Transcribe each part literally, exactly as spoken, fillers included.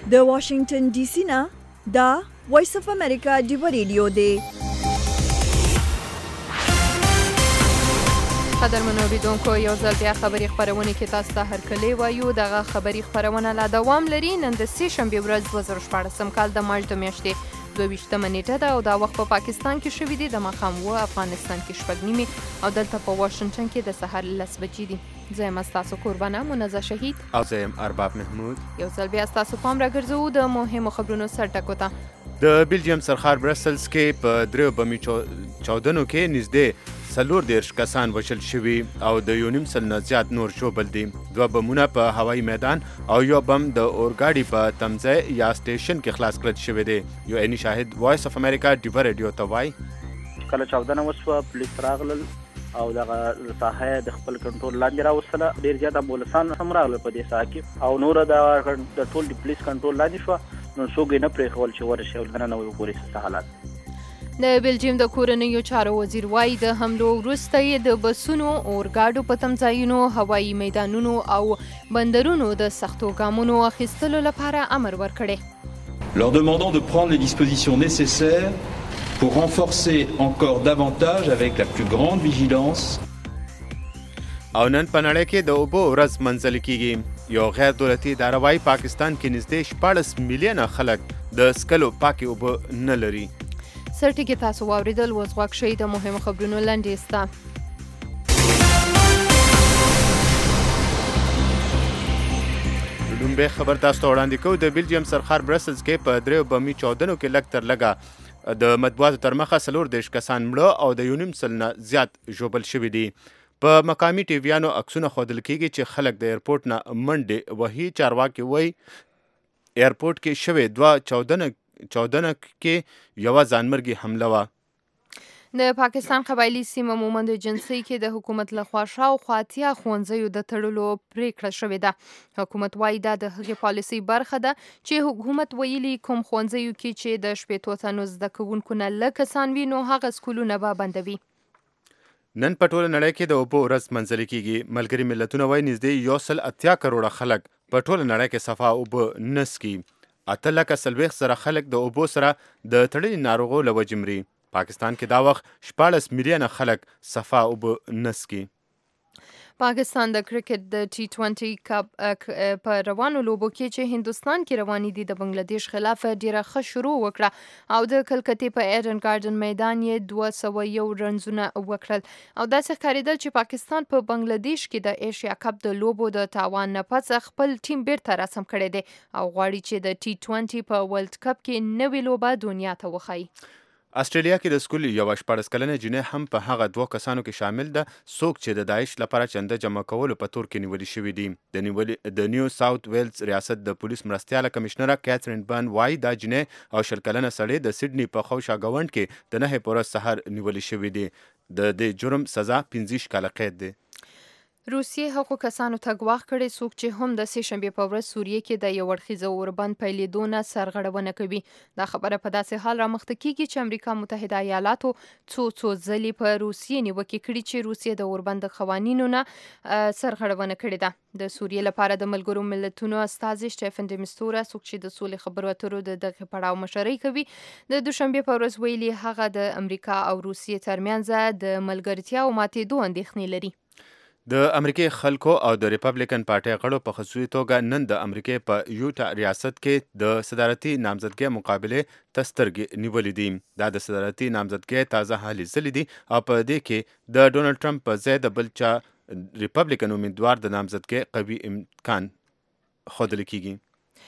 د واشنگټن ډي سي نه دا وایس اف امریکا ډیو ریډیو دی. قدرمنو اوریدونکو، یو ځل بیا خبري خپرونې کې تاسو ته هرکلی وایو. دغه خبري خپرونه لا دوام لري. نن د سې شنبې ورځ دوه زره شپاړسم کال د مارچ د میاشتې دوه ویشتمه نیټه ده او دا وخت په پاکستان کې شوي دي د ماښام اوه، افغانستان کې شپږ نیمې او دلته په واشنګټن کې د سهار لس بجې دي. زه یم ستاسو قربانه منزه شهید او زه یم ارباب محمود. یو ځل بیا ستاسو پام راګرځوو د مهمو خبرونو سرټکو ته. د بیلجیم سرخار برسلز کې په دریو بمي چاودنو کې نږدې څلور دېرش کسان وژل شوي او د یو نیم سل نه زیات نور ژوبل دي. دوه بمونه په هوایي میدان او یو بم د اورګاډي په تمځای یا سټیشن کې خلاص کړل شوی دی. یو عیني شاهد وایس اف امریکا ډیو ریډیو ته وایي کله چاودنه وشوه پولیس راغلل او دغه ساحه د خپل کنټرول لاندې راوستله. ډېر زیات امبولانسان هم راغلل په دې ساحه کې او نوره د ټول د پولیس کنټرول لاندې شوه. نو څوک یې نه پرېښول چې ورشي او دننه وګوري څه حالات. د بیلجیم د کورنیو چارو وزیر وایي د حملو وروسته یې د بسونو، اورګاډو په تمځایونو، هوایي میدانونو او بندرونو د سختو ګامونو اخیستلو لپاره امر ورکړی. Leur demandant de prendre les dispositions nécessaires pour renforcer encore davantage avec la plus grande vigilance. او نن په نړۍ کې د اوبو ورځ منځلې کیږي. یو غیر دولتي اداره وایي پاکستان کې نږدې شپاړس میلیونه خلک د څښلو پاکې اوبه نه لري. سرټکي تاسو واوریدل. اوس غوږ شئ د مهمو خبرونو لنډیز ته. لومبه خبر تاسو ته وړاندې کوو. د بیلجیم سرخار برسلز کې په دریو بمي چاودنو کې لږ تر لږه د مطبوعاتو تر مخه څلور دېرش کسان مړه او د یو نیم سل نه زیات ژوبل شوي دي. په مقامي ټیویانو عکسونه ښودل کېږي چې خلک د ایرپورټ نه منډې وهي. چارواکي وایي ایرپورټ کې شوې دوه چاودنه چاودنه کې یوه ځانمرګي حمله وه. د پاکستان قبایلي سیمه مومند جنسي کې د حکومت لخوا شاوخوا اتیا ښوونځیو د تړلو پریکړه شوې ده. حکومت وایي دا د هغې پالیسۍ برخه ده چې حکومت ویلي کوم ښوونځیو کې چې د شپېتو تنو زده کوونکو نه لږ کسان وي نو هغه سکولونه به بندوي. نن په ټوله نړۍ کې د اوبو ورځ منځلې کیږي. ملګري ملتونه وایي نږدې یو سل اتیا کروړه خلک په ټوله نړۍ کې صفا اوبه نه څښي. اته لکه څلوېښت زره خلک د اوبو سره د تړلي ناروغو له وجې مري. پاکستان کې دا وخت شپاړس میلیونه خلک صفا اوبه نه څښي. پاکستان د کرکټ د ټي ټوینټي کپ په روانو لوبو کې چې هندوستان کې روانې دي د بنگلاديش خلاف ډیره ښه شروع وکړه او د کلکتې په ایډن ګارډن میدان یې دوه سوه یو رنزونه وکړل او داسې ښکارېدل چې پاکستان په بنگلاديش کې د ایشیا کپ د لوبو د تاوان نه پس خپل ټیم بیرته رسم کړی دی او غواړي چې د ټي ټوینټي په ورلد کپ کې نوې لوبه دنیا ته وښایي. استرالیا کې د سکول یوه شپاړس کلنه جینۍ هم په هغه دوه کسانو کې شامل ده څوک چې د داعش لپاره چنده جمع کولو په تور کې نیولي شوي دي. د نیولې د نیو ساوث ویلز ریاست د پولیس مرستیاله کمشنره کیترین بن وایي دا جینۍ او شل کلنه سړی د سیډني په خوشا ګاونډ کې د نهې په ورځ سهار نیولي شوي دي. د دې جرم سزا پنځه ویشت کاله قید دی. روسیې هغو کسانو ته ګواښ کړی څوک چې هم د سې شنبې په ورځ سوریې کې د یو اړخیزه اوربند پیلېدو نه سرغړونه کوي. دا خبره په داسې حال رامخته کیږي چې امریکا متحده ایالاتو څو څو ځلې په روسیې نیوکې کړي چې روسیې د اوربند د قوانینو نه سرغړونه کړې ده. د سوریې لپاره د ملګرو ملتونو استازي سټیفن ډي مستوره څوک چې د سولې خبرو اترو د دغه پړاو مشري کوي د دوشنبې په ورځ ویلي هغه د امریکا او روسیې ترمنځ د ملګرتیا او ماتېدو اندېښنې لري. د امریکای خلکو او د ریپبلیکن پارټۍ غړو په خصوصي توګه نن د امریکای په یوټا ریاست کې د صدارتي نامزدګۍ مقابله ته سترګې نیولې دي. دا د صدارتي نامزدګۍ تازه هلې ځلې دي او په دې کې د ډونالډ ټرمپ په ځای د بل چا ریپبلیکن امیدوار د نامزدګۍ قوي امکان ښودل کیږي.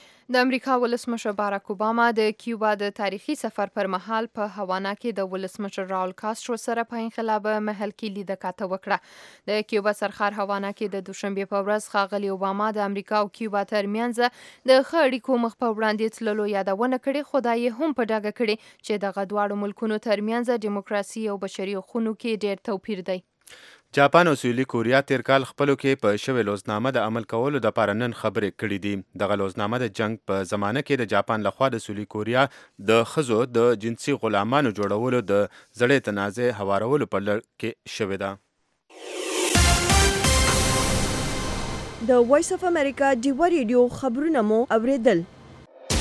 د امریکا ولسمشر باراک اوباما د کیوبا د تاریخي سفر پر مهال په هاوانا کې د ولسمشر راول کاسترو سره په انقلاب محل کې لیده کاته وکړه. د کیوبا سرخار هاوانا کې د دوشنبې په ورځ ښاغلي اوباما د امریکا او کیوبا ترمنځ د ښه اړیکو مخ په وړاندې تللو یادونه کړې خو دا یې هم په ډاګه کړې چې دغه دواړو ملکونو ترمنځ دیموکراسي او بشري حقوقو کې ډېر توپیر دی. جاپان او سویلي کوریا تیر کال خپلو کې په شوې لوزنامه د عمل کولو دپاره نن خبرې کړې دي. دغه لوزنامه د جنگ په زمانه کې د جاپان لخوا د سویلي کوریا د ښځو د جنسي غلامانو جوړولو د زړې تنازع هوارولو په لړ کې شوې ده. د وایس اف امریکا ډیو ریډیو خبرونه مو اوریدل.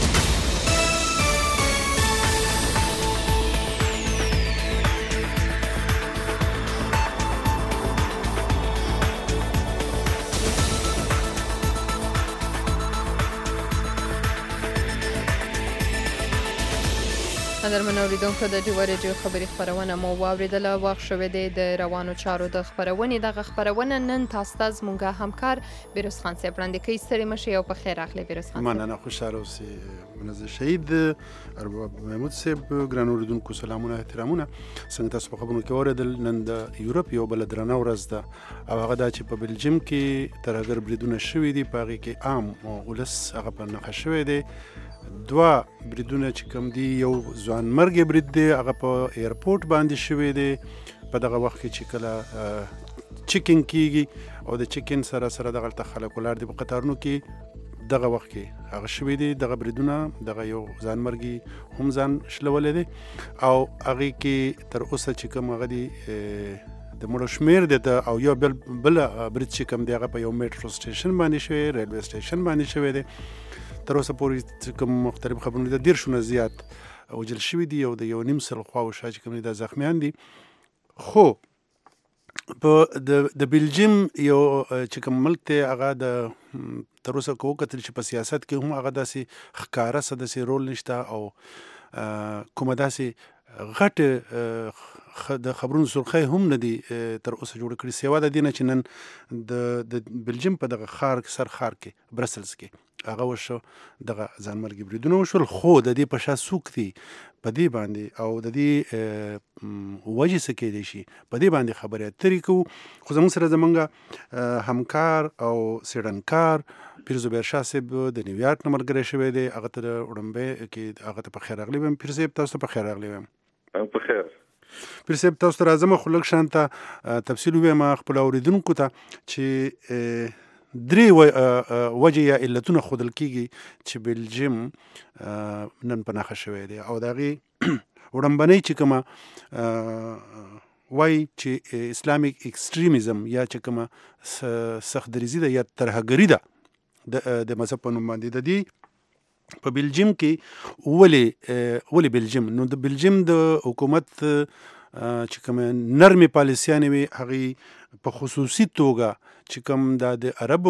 قدرمن اوریدونکو د ډیوه رادیو خبري خپرونه مو واوریدله. وخت شوی دی د روانو چارو د خپرونې. دغه خپرونه نن تاسو ته زموږ همکار بیروز خان صاحب وړاندې کوي. ستړي مه شئ او په خیر راغلی بیروز خان صاحب. مننه، خوشحاله اوسئ. منزه شهید ارباب محمود صاحب، ګران اوریدونکو سلامونه احترامونه. څنګه تاسو په خبرونو کې واورېدل، نن د یورپ یو بله درنه ورځ ده او هغه دا چې په بلجیم کې ترهګر بریدونه شوي دي، په هغې کې عام ولس هغه په نښه شوی دی. دوه بریدونه چې کوم دي، یو ځوانمرګی برید دی، هغه په ایرپورټ باندې شوی دی په دغه وخت کې چې کله چیکینګ کیږي او د چیکین سره سره دغلته خلک ولاړ دي په قطارونو کې، دغه وخت کې هغه شوي دي. دغه بریدونه دغه یو ځانمرګي هم ځان شلولی دی او هغې کې تر اوسه چې کوم هغه دي د مړو شمېر دی ته او یو بل بله برید چې کوم دی هغه په یو میټرو سټیشن باندې شوی، ریلوے سټیشن باندې شوی دی. تر اوسه پورې کوم مختلف خبرونه د دیرشونه زیات وجل شوي دي او د یو نیم سل خواوشا چې کوم دي دا زخمیان دي. خو په د بلجیم یو چې کوم ملک دی هغه د تر اوسه که وکتل چې په سیاست کې هم هغه داسې ښکاره څه داسې رول نشته او کومه داسې غټ د خبرونو سرخی هم نه دي تر اوسه جوړه کړي، سیوا د دې نه چې نن د بلجیم په دغه ښار سر ښار کې برسلز کې هغه وشو، دغه ځانمرګي بریدونه وشول. خو د دې په شا څوک دي په دې باندې او د دې وجې څه کیدی شي په دې باندې خبرې اترې کوو. خو زموږ سره زموږ همکار او څېړنکار پیر زبیر شاه صاحب د نیویارک نه ملګری شوی دی. هغه ته د وړاندې کې هغه ته په خیر راغلی ویم. پیر صاحب تاسو ته په خیر راغلی ویم. په خیر. پیر صاحب تاسو ته راځم، خو لږ شان ته تفصیل ووایم خپلو اورېدونکو ته چې درې وجې یا علتونه ښودل کېږي چې بلجیم نن په نښه شوی دی او د هغې وړاندبنۍ چې کومه وایي چې اسلامیک ایکسټریمیزم یا چې کومه سختدریزي ده یا ترهګري ده د مذهب په نوم باندې. د دې په بلجیم کې ولې ولې بلجیم نو د بلجیم د حکومت چې کومه نرمې پالیسیانې وي هغې په خصوصي توګه چې کوم دا د عربو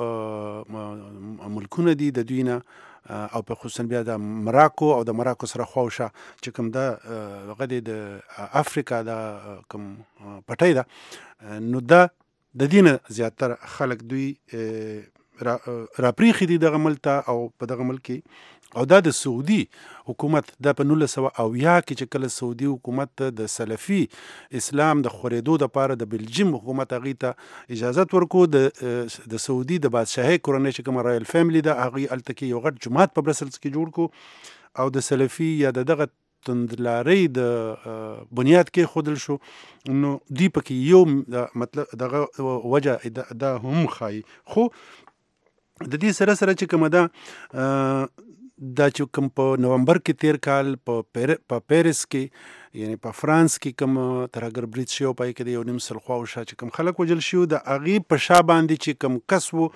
ملکونه دي د دوی نه او په خصوصا بیا د مراکو او د مراکو سره خواوشا چې کوم دا هغه د افریقا دا کوم پټی ده، نو دا د دې نه زیاتره خلک دوی راپریښي دي دغه ملک ته او په دغه ملک کې او دا د سعودي حکومت دا په نولس سوه اویا کې چې کله سعودي حکومت د سلفي اسلام د خورېدو دپاره د بلجیم حکومت هغې ته اجازت ورکړو، د د سعودي د بادشاهۍ کورنۍ چې کومه رایل فیملی ده هغې هلته کې یو غټ جومات په برسلز کې جوړ کړو او د سلفي یا د دغه توندلارۍ د بنیاد کې ښودل شو. نو دوی پکې یو مطلب دغه وجه دا هم ښایي. خو د دې سره سره چې کومه ده دا چې کوم په نومبر کې تیر کال په پیرس کې یعنی په فرانس کې کوم ترهګر برید شوی او پای کې د یو نیم سل خواوشا چې کوم خلک وژل شوي د هغې په شا باندې چې کوم کس و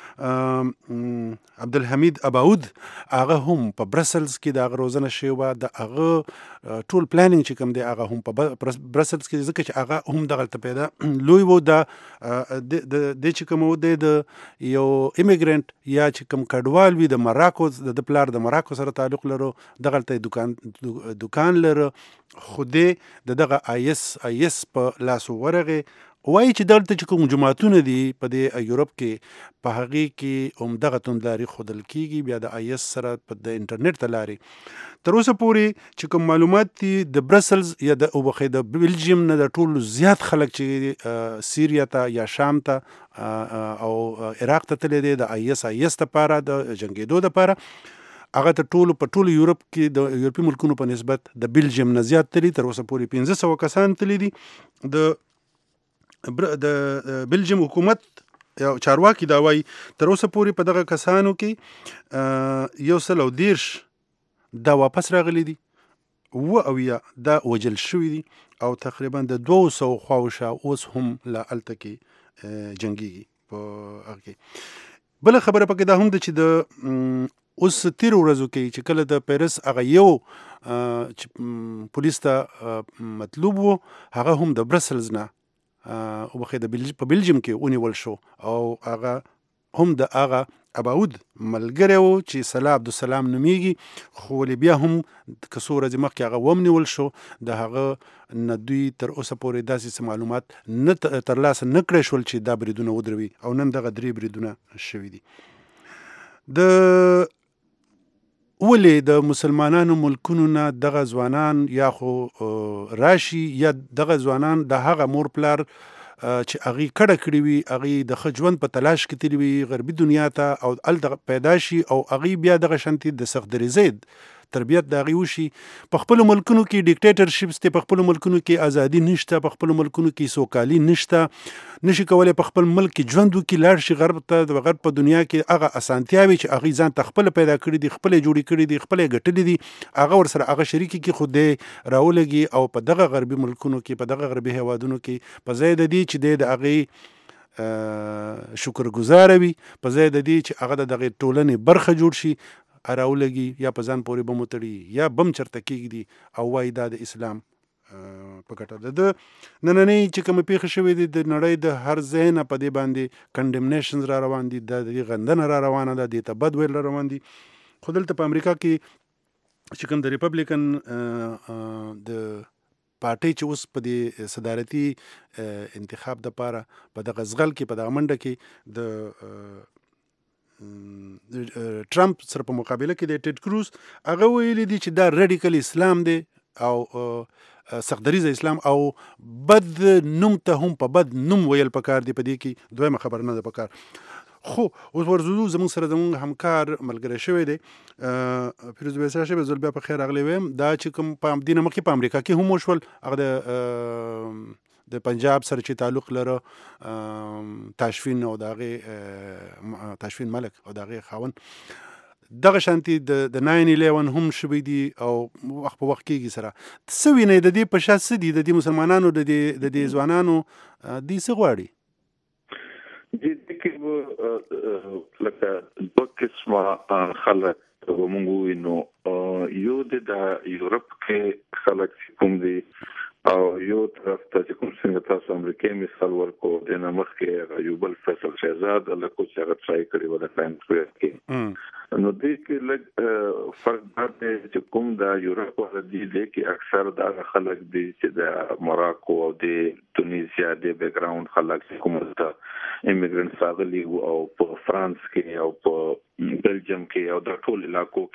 عبدالحمید اباود هغه هم په برسلز کې د هغه روزنه شوې وه. د هغه ټول پلانینګ چې کوم دی هغه هم په برسلز کې ځکه چې هغه هم دغلته پیدا لوی و. د دې چې کوم و دی د یو ایمیګرنټ یا چې کوم کډوال وي د مراکو د پلار د مراکو سره تعلق لرو، دغلته دکان دکان لره، خو دې د دغه آی اس آی اس په لاسو ورغې. وایي چې دلته چې کوم جماعتونه دي په دې یورپ کې په هغې کې همدغه توندلاري ښودل کېږي، بیا د آی اس سره په د انټرنیټ د لارې. تر اوسه پورې چې کوم معلومات دي د برسلز یا د وبخښئ د بلجیم نه د ټولو زیات خلک چې سیریا ته یا شام ته او عراق ته تللی دی د آی اس آی اس دپاره د جنګېدو دپاره، هغه ته ټولو په ټولو یورپ کې د یورپي ملکونو په نسبت د بلجیم نه زیات تلي. تر اوسه پورې پنځه سوه کسان تللي دي. د د بلجیم حکومت یا چارواکي دا وایي تر اوسه پورې په دغه کسانو کې یو سل او دېرش دا واپس راغلي دي، اووه اویا دا وژل شوي دي او تقریبا د دوو سوو خواوشا اوس هم لا هلته کې جنګېږي په هغه کې. بله خبره پکې دا هم ده چې د اوس تیرو ورځو کې چې کله د پیرس هغه یو پولیس ته مطلوب و هغه هم د برسلز نه وبخښئ د په بلجیم کې ونیول شو او هغه هم د هغه اباود ملګری و چې صلاح عبدالسلام نومیږي، خو ولې بیا هم که څو ورځې مخکې هغه ومنول شو، د هغه نه دوی تر اوسه پورې داسې څه معلومات نه ترلاسه نه کړی شول چې دا بریدونه ودروي، او نن دغه درې بریدونه شوي دي. د ولې د مسلمانانو ملکونو نه دغه ځوانان یا خو راشي، یا دغه ځوانان د هغه مور پلار چې هغې کډه کړې وي، هغې د ښه ژوند په تلاش کې تللي وي غربي دنیا ته، او هلته پیدا شي او هغې بیا دغه شانتې د سختدریځۍ تربیت د هغې وشي. په خپلو ملکونو کې ډیکټیټرشپس دی، په خپلو ملکونو کې ازادي نشته، په خپلو ملکونو کې سوکالي نشته، نشي کولی په خپل ملک کې ژوند وکړي، لاړ شي غرب ته. د غرب په دنیا کې هغه اسانتیاوې چې هغې ځان ته خپله پیدا کړي دي، خپله جوړې کړي دي، خپله یې ګټلي دي، هغه ورسره هغه شریکې کې خو دی راولګي، او په دغه غربي ملکونو کې، په دغه غربي هیوادونو کې په ځای د دې چې دی د هغې شکرګزاره وي، په ځای د دې چې هغه د دغې ټولنې برخه جوړ شي، راولګي یا په ځان پورې بم وتړي یا بم چرته کېږدي او وایي دا د اسلام په ګټه ده. د نننۍ چې کومې پیښې شوې دي د نړۍ د هر ځای نه په دې باندې کنډمنیشنز را روان دي، د دې غندنه را روانه ده، دې ته بد ویل را روان دي. خو دلته په امریکا کې چې کوم د ریپبلیکن د پارټۍ چې اوس په دې صدارتي انتخاب دپاره په دغه زغل کې، په دغه منډه کې د ټرمپ سره په مقابله کې د ټیډ کروز هغه ویلي دي چې دا ریډیکل اسلام دی او سختدریځه اسلام، او بد نوم ته هم په بد نوم ویل پکار دی. په دې کې دویمه خبر نه ده پکار. خو اوس ورزو زموږ سره زموږ همکار ملګری شوی دی فیروز بې سره شوی، زه بیا په خیر راغلی ویم. دا چې کوم په دې نه مخکې په امریکا کې هم وشول، هغه د د پنجاب سره چې تعلق لره تاشفین او د هغې تاشفین ملک او د هغې خاوند، دغه شانتي د ناین الیون هم شوي دي، او وخت په وخت کېږي سره. څه وینئ د دې په شا څه دي د دې مسلمانانو د دې ځوانانو دوی څه غواړي؟ دې کې به لکه دوه قسمه خلک به مونږ ووینو. یو د یورپ کې خلک چې کوم دي، او یو طرف ته چې کوم څنګه تاسو امریکایي مثال ورکو، د نه مخکې یو بل فیصل شهزاد هلک چې هغه ټرای کړي وه د ټایم سکویر کې، نو دې کې لږ فرق دا دی چې کوم د یورپ والا دي دی کې اکثر د هغه خلک دي چې د موراکو او د تونیزیا د بیک ګراوند خلک چې کوم ته ایمیګرنټس راغلي وو، او په فرانس کې او په بلجیم کې او د ټول علاقو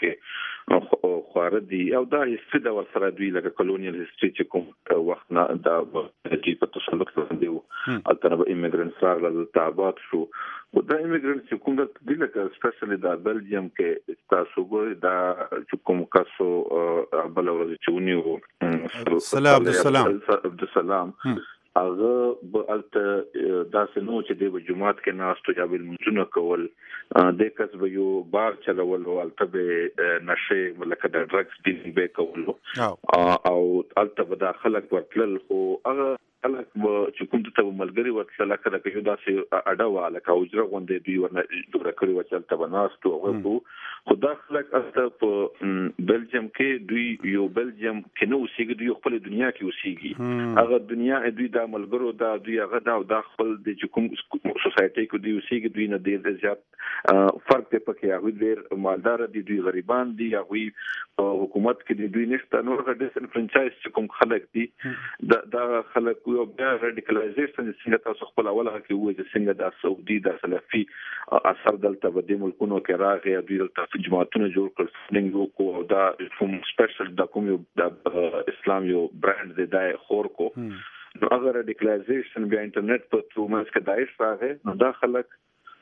کې خواره دي، او دا هیستري د ورسره دوی لکه کلونیل هیستري چې کوم وخت نه دا چې په تسلط باندې وو، هلته نه به ایمیګرنټس راغلل، دلته آباد شو. خو دا ایمیګرنټس چې کوم دلته دي لکه سپیشلي دا بلجیم کې تاسو ګورئ، دا چې کوم کسو بله ورځ چې ونیو صلاح عبدالسلام عبدالسلام هغه به هلته داسې نه و چې دی به جومات کې ناست و یا به لمونځونه کول، دې کس به یو بار چلول او هلته به نشې لکه د ډرګس ډیلینګ به یې کول، او هلته به دا خلک ورتلل. خو هغه خلک به چې کوم ته به ملګري ورتلل، لکه لکه یو داسې اډه وه لکه حجره غوندې دوی ورنه جوړه کړې وه چې هلته به ناست و هغه به. خو دا خلک هلته په بلجیم کې دوی یو بلجیم کې نه اوسېږي، دوی خپل دنیا کې اوسېږي. هغه دنیا دوی دا ملګرو دا دوی هغه دا او دا خپل د چې کوم سوسایټۍ کې دوی اوسېږي، دوی نه ډېر زیات فرق دی پکې. هغوی ډېر مالداره دي، دوی غریبان دي، هغوی په حکومت کې دي، دوی نشته. نور هغه ډیسنفرنچایز چې کوم خلک دي دا خلک یو بیا راډیکلایزیشن څنګه تاسو خپل اول هغه کې وایي چې څنګه دا سعودي دا سلفي اثر دلته په دې ملکونو کې راغی، دوی دلته جماعتونه جوړ کړل، سپرینګ وکړو، او دا کوم سپیشل دا کوم یو د اسلام یو برانډ دی دا یې خور کو. نو هغه راډیکلایزیشن بیا انټرنیټ په تھرو منځ کې داعش راغی، نو دا خلک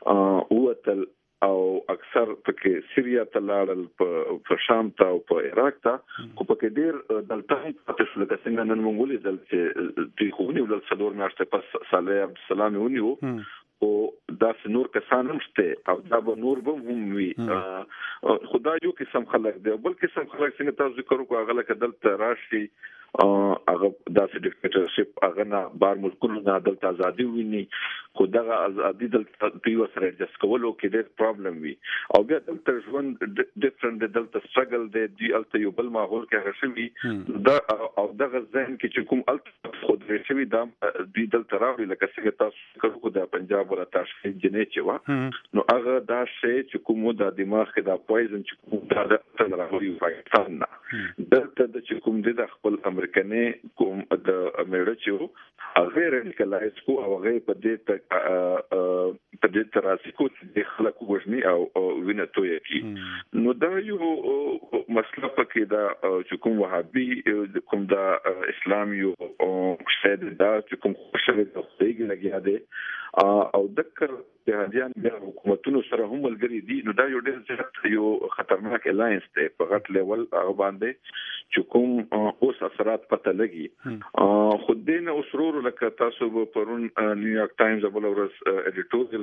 ووتل او اکثر پکې سیریا ته لاړل، په شام ته او په عراق ته. خو پکې ډېر دلته هم پاتې شول، لکه څنګه نن موږ ولیدل چې دوی خو ونیول څلور میاشتې پس صالح عبدالسلام یې ونیو، خو داسې نور کسان هم شته او دا به نور به هم وي. خو دا یو قسم خلک دی. بل قسم خلک څنګه تاسو ذکر وکړو هغه لکه دلته راشي هغه داسې ډیکټیټرشپ هغه نه بار ملکونو نه د ازادي ویني خو دغه ازادي د پیو سره د سکولو کې ډېر پرابلم وي او بیا د ژوند ډیفرنٹ د سټرګل د دی الته یو بل ماحول کې هرڅوي دا او دغه ذهن کې چې کوم الته خود شوی دا د دل تراوی لکه څنګه تاسو کړو د پنجاب ولا تاسو جنې چې وا نو هغه دا شی چې کوم د دماغ کې دا پویزن چې کوم دا د تراوی پاکستان نه دلته د چې کوم د خپل امریکاني کوم د امریکا چې هغه ریډیکلایز کو او هغه په دې په دې تراسي کو د خلکو وژني او وینه توې کی نو دا یو مسله پکې دا چې کوم وهابي کوم دا اسلام یو شاید دا چې کوم خوشاله د خدای لګیا دی او دکر جهادیان د حکومتونو سره هم ملګری دي نو دا یو ډېر یو خطرناک الاینس دی په غټ لیول هغه باندې چې کوم اوس اثرات پته لګي خو دین اسرور لکه تاسو پرون نیویارک ټایمز بل ورځ ایډیټوریال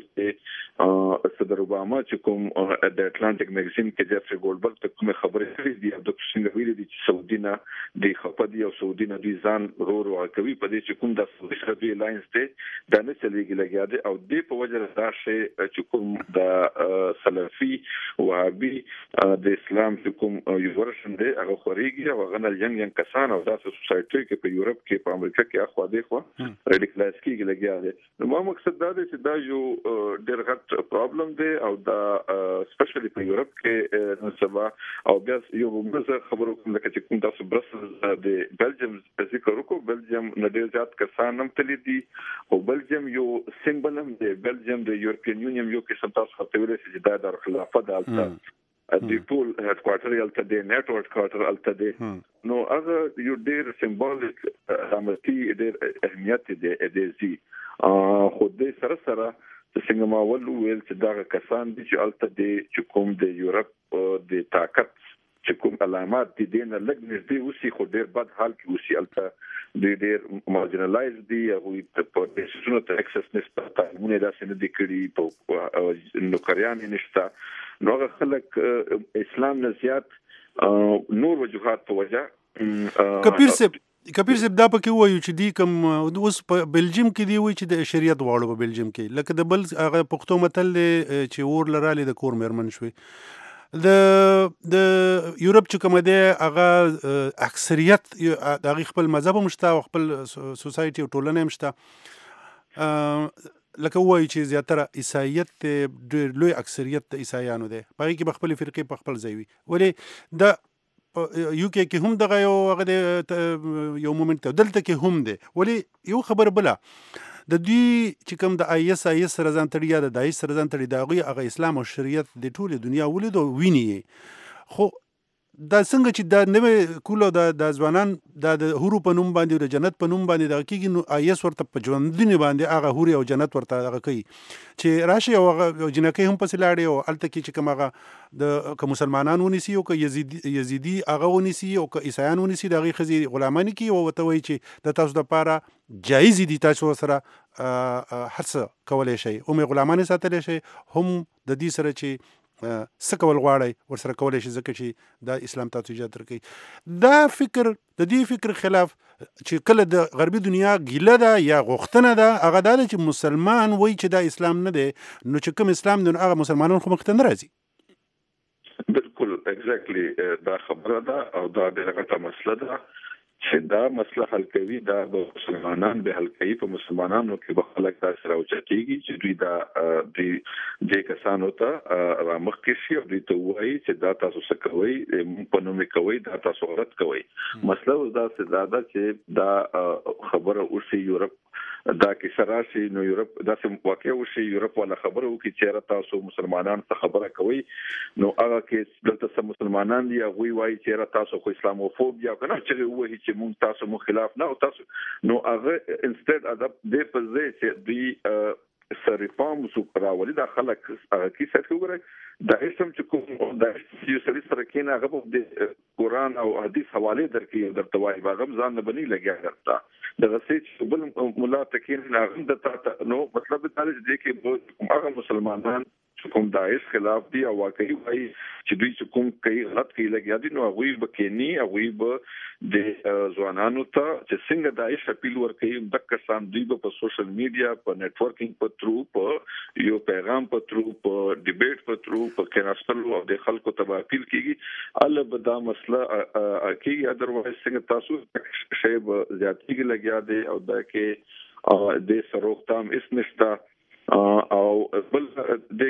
کې صدر اوباما چې کوم د اټلانټیک میگزین کې جیفري گولډبرګ ته کوم خبرې کړې دي د څنګه ویلي دي چې سعودي نه د خپدي او سعودي نه دي ځان رو رو کوي په دې چې کوم د سعودي سره الاینس دی دا نه چلیږي لګیا دی او د په وجه دا شی چې کوم د سلفي وهابي د اسلام چې کوم یو ورشن دی هغه خوريږي او هغه نه ینګ ینګ کسان او داسې سوسایټي کې په یورپ کې په امریکا کې اخوا دی خو ریډیکلایز کیږي لګیا دی نو ما مقصد دا دی چې دا یو ډېر غټ پرابلم دی او دا سپیشلی په یورپ کې نو سبا او بیا یو موږ خبرو کوم لکه چې کوم تاسو برسل د بلجیم ذکر وکړو بلجیم نه ډېر زیات کسان هم تللی دي او بلجیم یو سیمبل هم دی بلجیم د یورپین یونین یو کې سم تاسو خپل ویل چې دا د خلافت دالته د ټول هډ کوارټر یلته دی نیټورک کوارټر الته دی نو هغه یو ډېر سمبولیک رامتي ډېر اهمیت دی د زی خو دې سره سره څنګه ما ول ویل چې دا کسان دي چې الته دی چې کوم د یورپ د طاقت چې کوم علامات دي دینه لګ نږدې اوسي خو ډېر بد حال کې اوسي الته د ډېر مارجنلایز دي او په دې څونو ته اکسس نشته تعلیمونه داسې نه دي کړي په نوکریان نشته نو هغه خلک اسلام نه زیات نور وجوهات په وجه کبیر صاحب کبیر صاحب دا پکې وایو چې دی کوم اوس په بلجیم کې دی وایي چې د شریعت واړو په بلجیم کې لکه د بل هغه پښتو متل چې اور لراله د کور مېرمن شوي د د یورپ چې کوم دی هغه اکثریت د خپل مذهب مشته او خپل سوسایټي او ټولنه مشته لکه وایي چې زیاتره عیسایت ډېر لوی اکثریت د عیسایانو دی په هغې کې به خپلې فرقې په خپل ځای وي ولې د یو کې کې هم دغه یو هغه یو مومنټ دلته کې هم دی ولې یو خبر بله د دوی چې کوم د آی اس آی اس سره ځان تړي یا د داعش سره ځان تړي د هغوی هغه اسلام او شریعت د ټولې دنیا ولید او ویني خو دا څنګه چې دا نوې کولو د د ځوانان د هورو په نوم باندې د جنت په نوم باندې دغه کېږي نو آی اس ورته په ژوندوني باندې هغه هوري او جنت ورته دغه کوي چې راشي او هغه جنکۍ هم پسې لاړې او هلته کې چې کوم هغه د که مسلمانان ونیسي او که یزیدي یزیدي هغه ونیسي او که عیسایان ونیسي د هغې ښځې غلامانې کړي او ورته وایي چې د تاسو دپاره جایز دي تاسو سره هر څه کولی شئ هم یې غلامانې ساتلی شئ هم د دې سره چې څه کول غواړئ ورسره کولی شي ځکه چې دا اسلام تاسو اجازه درکوي دا فکر د دې فکر خلاف چې کله د غربي دنیا ګیله ده یا غوښتنه ده هغه دا ده چې مسلمان وایي چې دا اسلام نه دی نو چې کوم اسلام دی نو هغه مسلمانان خو مخې ته نه راځي بالکل اگزیکټلی دا خبره ده او دا ډېره غټه مسله ده چې دا مسله حل کوي دا به مسلمانان به حل کوي په مسلمانانو کې به خلک داسې راوچتېږي چې دوی دا دوی دې کسانو ته رامخکې شي او دوی ته ووایي چې دا تاسو څه کوئ په نوم یې کوئ دا تاسو غلط کوئ مسله اوس داسې دا ده چې دا خبره اوسي یورپ دا کې سراسي نو یورپ داسې واقع وشي یورپ ولا خبره وکړي چې تاسو مسلمانان څه خبره کوي نو هغه کې دلته سم مسلمانان دي هغه وایي چې تاسو خو اسلاموفوب یا کنه چې وایي چې مونږ تاسو مو خلاف نه او تاسو نو هغه انستډ ادب دې په ځای چې دی سریفام سو راولي دا خلک هغه کې څه کوي دا اسم چې کوم دا یو سړي سره کېنه هغه د قرآن او حدیث حواله درکې درته وایي هغه ځان نه بني لګیا درته دغه چې بل مولا تکین هغه د نو مطلب دا دی چې هغه مسلمانان کوم داعش خلاف دي او واقعي وایي چې دوی چې کوم کوي غلط کوي لګیا دي نو هغوی به کینی هغوی به د ځوانانو ته چې څنګه داعش اپیل ورکوي دغه کسان دوی به په سوشل میډیا په نتورکینګ په ترو په یو پیغام په ترو په ډیبیټ په ترو په کیناستلو او د خلکو ته اپیل کیږي الله به دا مسله کیږي اذروایز څنګه تاسو شی به زیاتې لګیا دي او دا کې د سروختام اس نشتا او بل د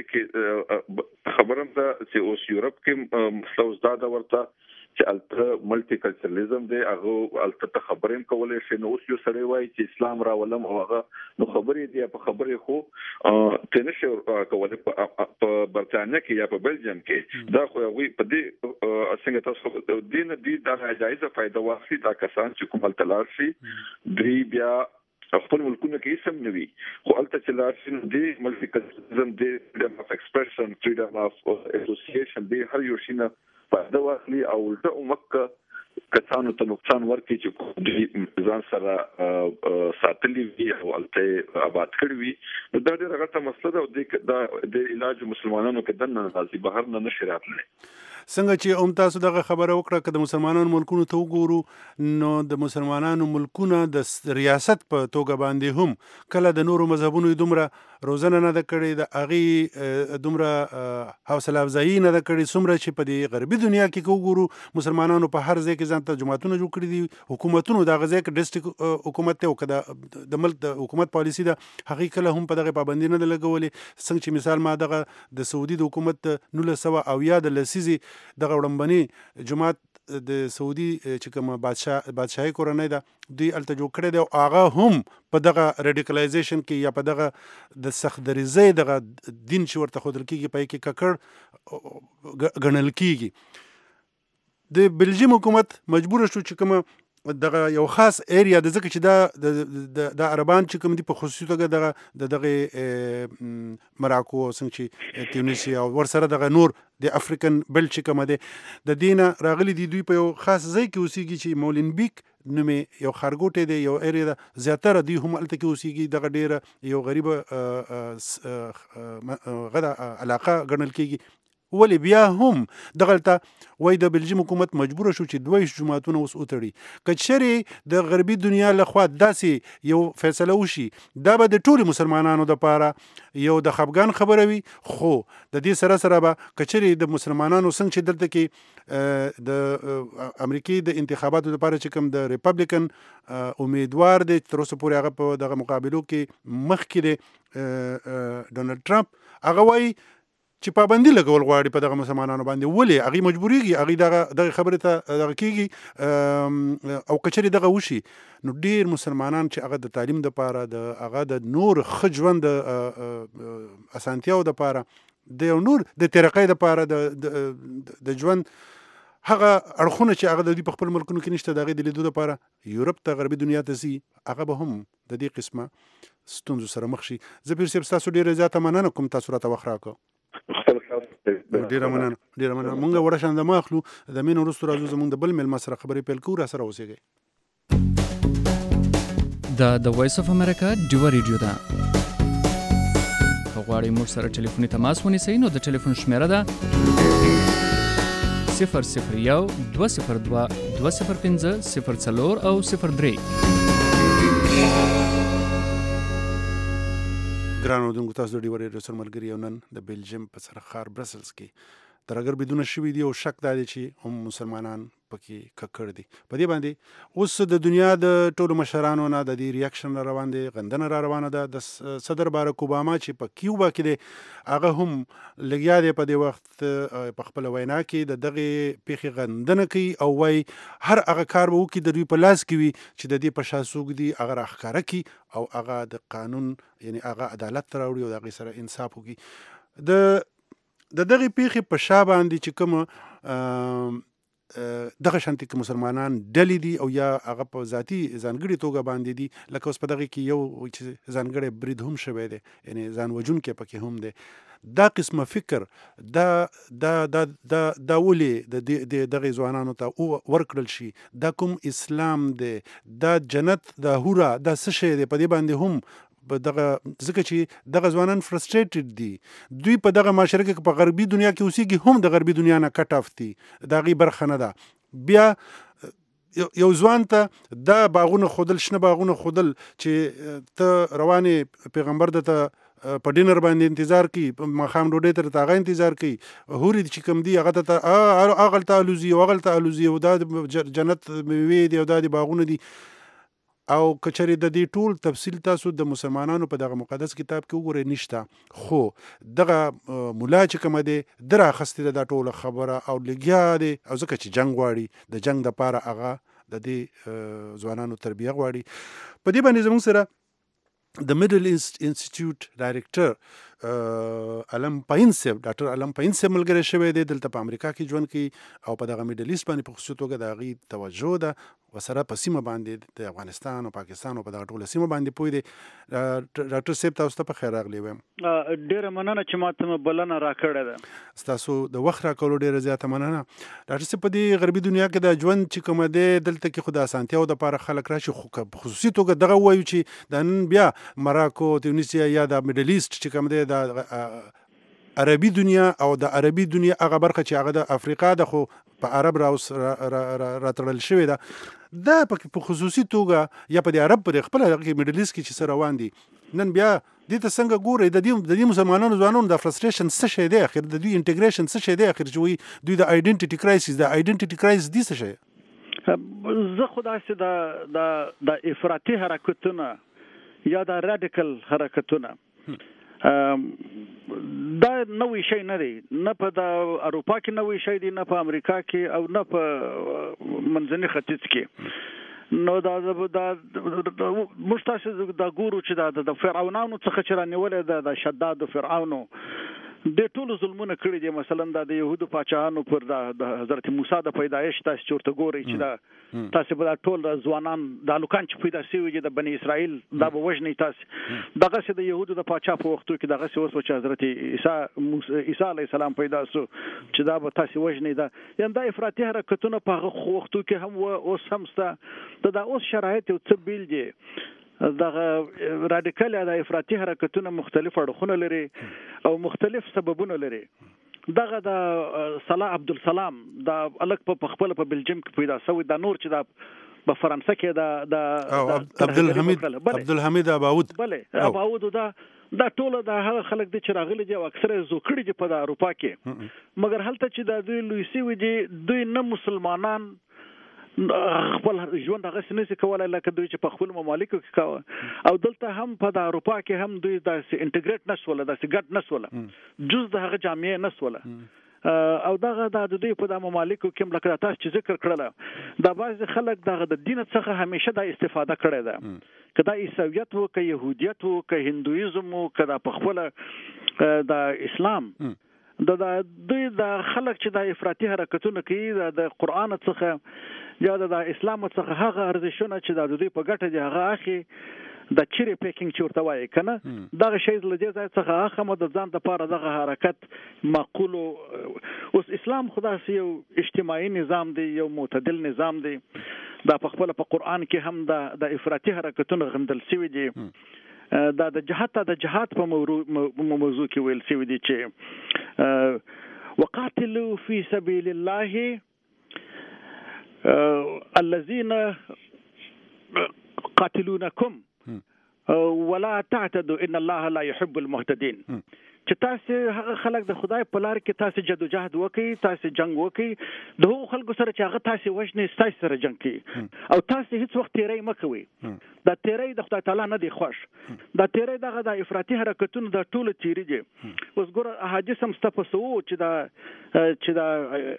کې خبرم ده چې اوس یورپ کې مسله زده ورته چې الټر ملټي کلچرلیزم دی هغه الټر خبرم کولای شي نو اوس یو سړی وایي چې اسلام راولم او هغه نو خبرې دی په خبرې خو تنشي کولای په برتانیا کې یا په بلجیم کې دا خو وی په دې څنګه تاسو دین دي دا جایزه فائدہ واخلي دا کسان چې کومل تلار شي دی بیا خپل ملکونه کې سم نوي خو الته چې لارشن دی ملټي کلچرلیزم دی فریډم اف ایکسپریشن فریډم اف اسوسییشن دی هر یو شي نه فائدہ واخلي او ولته مکه کسانو ته نقصان ورکړي چې ځان سره ساتلي وي او الته آباد کړی وي نو دا ډېره غټه مسله ده او د علاج مسلمانانو کې دنه راځي بهر نه نشي راتلی څنګه چې اوم تاسو دغه خبره وکړه که د مسلمانانو ملکونو ته وګورو نو د مسلمانانو ملکونه د ریاست په توګه باندې هم کله د نورو مذهبونو دومره روزنه نه ده کړې د هغې دومره حوصله افزایي نه ده کړې څومره چې په دې غربي دنیا کې که وګورو مسلمانانو په هر ځای کې ځان ته جماعتونه جوړ کړي دي حکومتونو د هغه ځای کې ډسټرکټ حکومت دی او که د ملک د حکومت پالیسي ده هغې کله هم په دغه پابندي نه ده لګولې څنګه چې مثال ما دغه د سعودي د حکومت نولس سوه اویا د لسیزې دغه وړاندبني جماعت د سعودي چې کوم بادشاه بادشاهي کورنۍ ده دوی الته جوړ کړی دی او هغه هم په دغه ریډیکلایزیشن کې یا په دغه د سخت دریځۍ دغه دین چې ورته ښودل کېږي په کې ککړ ګڼل کېږي د بلجیم حکومت مجبوره شو چې کومه دغه یو خاص ایریا د ځکه چې دا د عربان چې کوم دي په خصوصي توګه دغه د دغه مراکو څنګه چې تونسیا او ورسره دغه نور د افریقن بل چې کوم دی د دینه راغلي دي دوی په یو خاص ځای کې اوسېږي چې مولنبیک نومې یو ښارګوټی دی یو ایریا ده زیاتره دوی هم هلته کې اوسېږي دغه ډېره یو غریبه غده علاقه ګڼل کېږي ولې بیا هم دغلته وای د بلجیم حکومت مجبوره شو چې دوه جماعتونه اوس وتړي که چېرې د غربي دنیا لخوا داسې یو فیصله وشي دا به د ټولو مسلمانانو دپاره یو د خفګان خبره وي خو د دې سره سره به که چېرې د مسلمانانو څنګه چې دلته کې د امریکې د انتخاباتو لپاره چې کوم د ریپبلیکن امیدوار دی تر اوسه پورې هغه په دغه مقابلو کې مخکې دی ډونالډ ټرمپ هغه وایي چې پابندي لګول غواړي په دغه مسلمانانو باندې ولې هغې مجبوریږي هغې دغه دغه خبرې ته دغه کېږي او که چېرې دغه وشي نو ډېر مسلمانان چې هغه د تعلیم دپاره د هغه د نور ښه ژوند د اسانتیاو دپاره د یو نور د ترقۍ دپاره د د ژوند هغه اړخونه چې هغه د دوی په خپل ملکونو کې نشته د هغې د لیدو دپاره یورپ ته غربي دنیا ته ځي هغه به هم د دې قسمه ستونزو سره مخ شي زه پیر صاحب ستاسو ډېره زیاته مننه کوم تاسو راته وخت راکړو ډیره مننه ډیره مننه مونږ وړه شان د ما اخلو د مين ورستو راځو زمونږ د بل ملما سره خبرې پیل کوو را سره اوسېږئ دا د وایس اف امریکا ډیوه ریډیو ده که غواړئ موږ سره ټلیفوني تماس ونیسئ نو د ټلیفون شمیره ده صفر صفر یو دوه صفر دوه دوه صفر پنځه صفر څلور او صفر درې ګرانو اورېدونکو تاسو د ډیوه ریډیو سره ملګري یو نن د بلجیم په سرښار برسلز کې ترهګر بریدونه شوي دي او شک دا دی چې هم مسلمانان پکې ککړ دي په دې باندې اوس د دنیا د ټولو مشرانو نه د دې ریاکشن را روان دی غندنه را روانه ده د صدر باراک اوباما چې په کیوبا کې دی هغه هم لګیا دی په دې وخت په خپله وینا کې د دغې پیښې غندنه کوي او وایي هر هغه کار به وکړي د دوی په لاس کې وي چې د دې په شا څوک دي هغه راښکاره کړي او هغه د قانون یعنی هغه عدالت ته راوړي او د هغې سره انصاف وکړي د د دغې پیښې په شا باندې چې کومه دغه شانتي که مسلمانان ډلې دي او یا هغه په ذاتي ځانګړې توګه باندې دي لکه اوس په دغې کې یو چې ځانګړی برید هم شوی دی یعنې ځان وژونکی پکې هم دی دا قسمه فکر دا دا دا دا دا ولې د دغې ځوانانو ته ورکړل شي دا کوم اسلام دی دا جنت دا هوره دا څه شی دی په دې باندې هم دغه ځکه چې دغه ځوانان فرستریټډ دي، دوی په دغه معاشره کې په غربي دنیا کې اوسېږي هم د غربي دنیا نه کټ آف دي، د هغې برخه نه ده. بیا یو ځوان ته دا باغونه ښودل، شنه باغونه ښودل چې ته روانې پیغمبر د ته په ډینر باندې انتظار کوي، ماښام ډوډۍ ته هغه انتظار کوي، هورې چې کوم دي هغه ته هغلته الوزي او هغلته الوزي او دا د جنت میوې دي او دا د باغونه دي. او کچرې د دې ټول تفصیل تاسو د مسلمانانو په دغه مقدس کتاب کې وګورئ نشته، خو دغه ملا چې کومه دی ده رااخستې ده دا ټوله خبره او لګیا دی، او ځکه چې جنګ غواړي، د جنګ دپاره هغه د دې ځوانانو تربیه غواړي. په دې باندې زموږ سره د میډل انسټیټیوټ ډایرکټر علم پاین صاحب، ډاکټر علم پاین صاحب ملګری شوی دی، دلته په امریکا کې ژوند کوي او په دغه میډل ایسټ باندې په خصوصي توګه د هغې توجه ده، ورسره په سیمه باندې د افغانستان او پاکستان او په دغه ټوله سیمه باندې پوه دی. ډاکټر صاحب تاسو ته په خیر راغلی وایم. ډېره مننه چې ما ته بلنه راکړې ده. ستاسو د وخت راکولو ډېره زیاته مننه. ډاکټر صاحب په دې غربي دنیا کې د ژوند چې کومه دی دلته کې خو د اسانتیاو دپاره خلک راشي، خو په خصوصي توګه دغه ووایو چې د نن بیا مراکو، تونسیا یا د میډل ایسټ چې کوم دی د عربي دنیا او د عربي دنیا هغه برخه چې هغه د افریقا ده خو په عرب راتړل شوې ده، دا په خصوصي توګه یا په د عرب په خپله هغه کې میډل ایسټ کې چې څه روان دي، نن بیا دې ته څنګه ګورئ؟ د دې د دې مسلمانانو ځوانانو د فرستریشن څه شی دی اخر؟ د دوی انټیګریشن څه شی دی اخر چې وایي دوی د آیډنټیټي کرایسیس د آیډنټیټي کرایسیس دي څه شی؟ زه خو داسې د د افراطي حرکتونه یا د راډیکل حرکتونه دا نوې شی نه دی، نه په د اروپا کې نوې شی دی، نه په امریکا کې او نه په منځني ختیځ کې. نو دا دا موږ تاسو دا ګورو چې د فرعونانو څخه چې رانیولې ده، د شداد فرعونو د ټولو ظلمونه کړي دي. مثلا دا د یهودو پاچاهانو پر د حضرت موسی د پیدایش تاسو چې ورته ګورئ چې دا تاسو به دا ټول ځوانان د هلکان چې پیدا شوي دي د بني اسرائیل دا به وژنئ تاسو. دغسې د یهودو د پاچا په وختو کې دغسې اوس به چې حضرت عیسی عیسی علیه السلام پیدا سو چې دا به تاسو وژنئ. دا یعنې دا افراطي حرکتونه په هغه وختو کې هم و، اوس هم شته. د دا اوس شرایط یو څه بیل دي. دغه رادیکال یا د افراطي حرکتونه مختلف اړخونه لري او مختلف سببونه لري. دغه د صلاح عبدالسلام دا الک په خپل په بلجیم کې پیدا شوی، دا نور چې دا په فرانسه کې د عبدالحمید عبدالحمید اباود بلې اباود دا دا ټول د هغه خلک دي چې راغلي دي او اکثره زوکړي دي په د اروپا کې، مګر هلته چې دا دوی لوی سوي دي دوی نه مسلمانان خپل ژوند هغه نشي کولای لکه دوی چې په خپل ممالکو کې کاوه، او دلته هم په د اروپا کې هم دوی داسې انټیګریټ نشوله، داسې ګډ نشوله، جز د هغه جامعه نشوله. او دغه د دوی په د ممالکو کې لکه تاسو چې ذکر کړله دا بعض خلک دغه د دین څخه همیشه د استفاده کړی ده، که دا عیسویت وو، که یهودیت وو، که هندویزم وو، که دا په خپله د اسلام، د دوی د خلک چې د افراطي حرکتونه کوي د قرآن څخه یا د اسلام څخه هغه ارزښتونه چې د دوی په ګټه دي هغه اخی د چیرې پیکینګ چې ورته وایي که نه، دغه شی له دې ځای څخه اخمه د ځان دپاره دغه حرکت معقولو. اوس اسلام خو داسې یو اجتماعي نظام دی، یو معتدل نظام دی. دا په خپله په قرآن کې هم د افراطي حرکتونه غندل شوي دي. دا د جهاد د جهاد په موضوع کې ویل شوي دي چې وقاتلوا فی سبیل الله الذین قاتلونکم ولا تعتدوا ان الله لا يحب المعتدين. چې تاسو هغه خلک د خدای په لار کې تاسو جدوجهد وکړي، تاسو جنگ وکړي، د هغو خلکو سره چې هغه تاسو وژني تاسو سره جنگ کوي، او تاسو هیڅ وخت تیری مه کوئ. دا تیری د خدای تعالی نه دی خوښ. دا تیری دغه د افراطي حرکتونو د ټولو تیری دي. اوس ګوره احادیث هم ستا په څه وو چې دا چې دا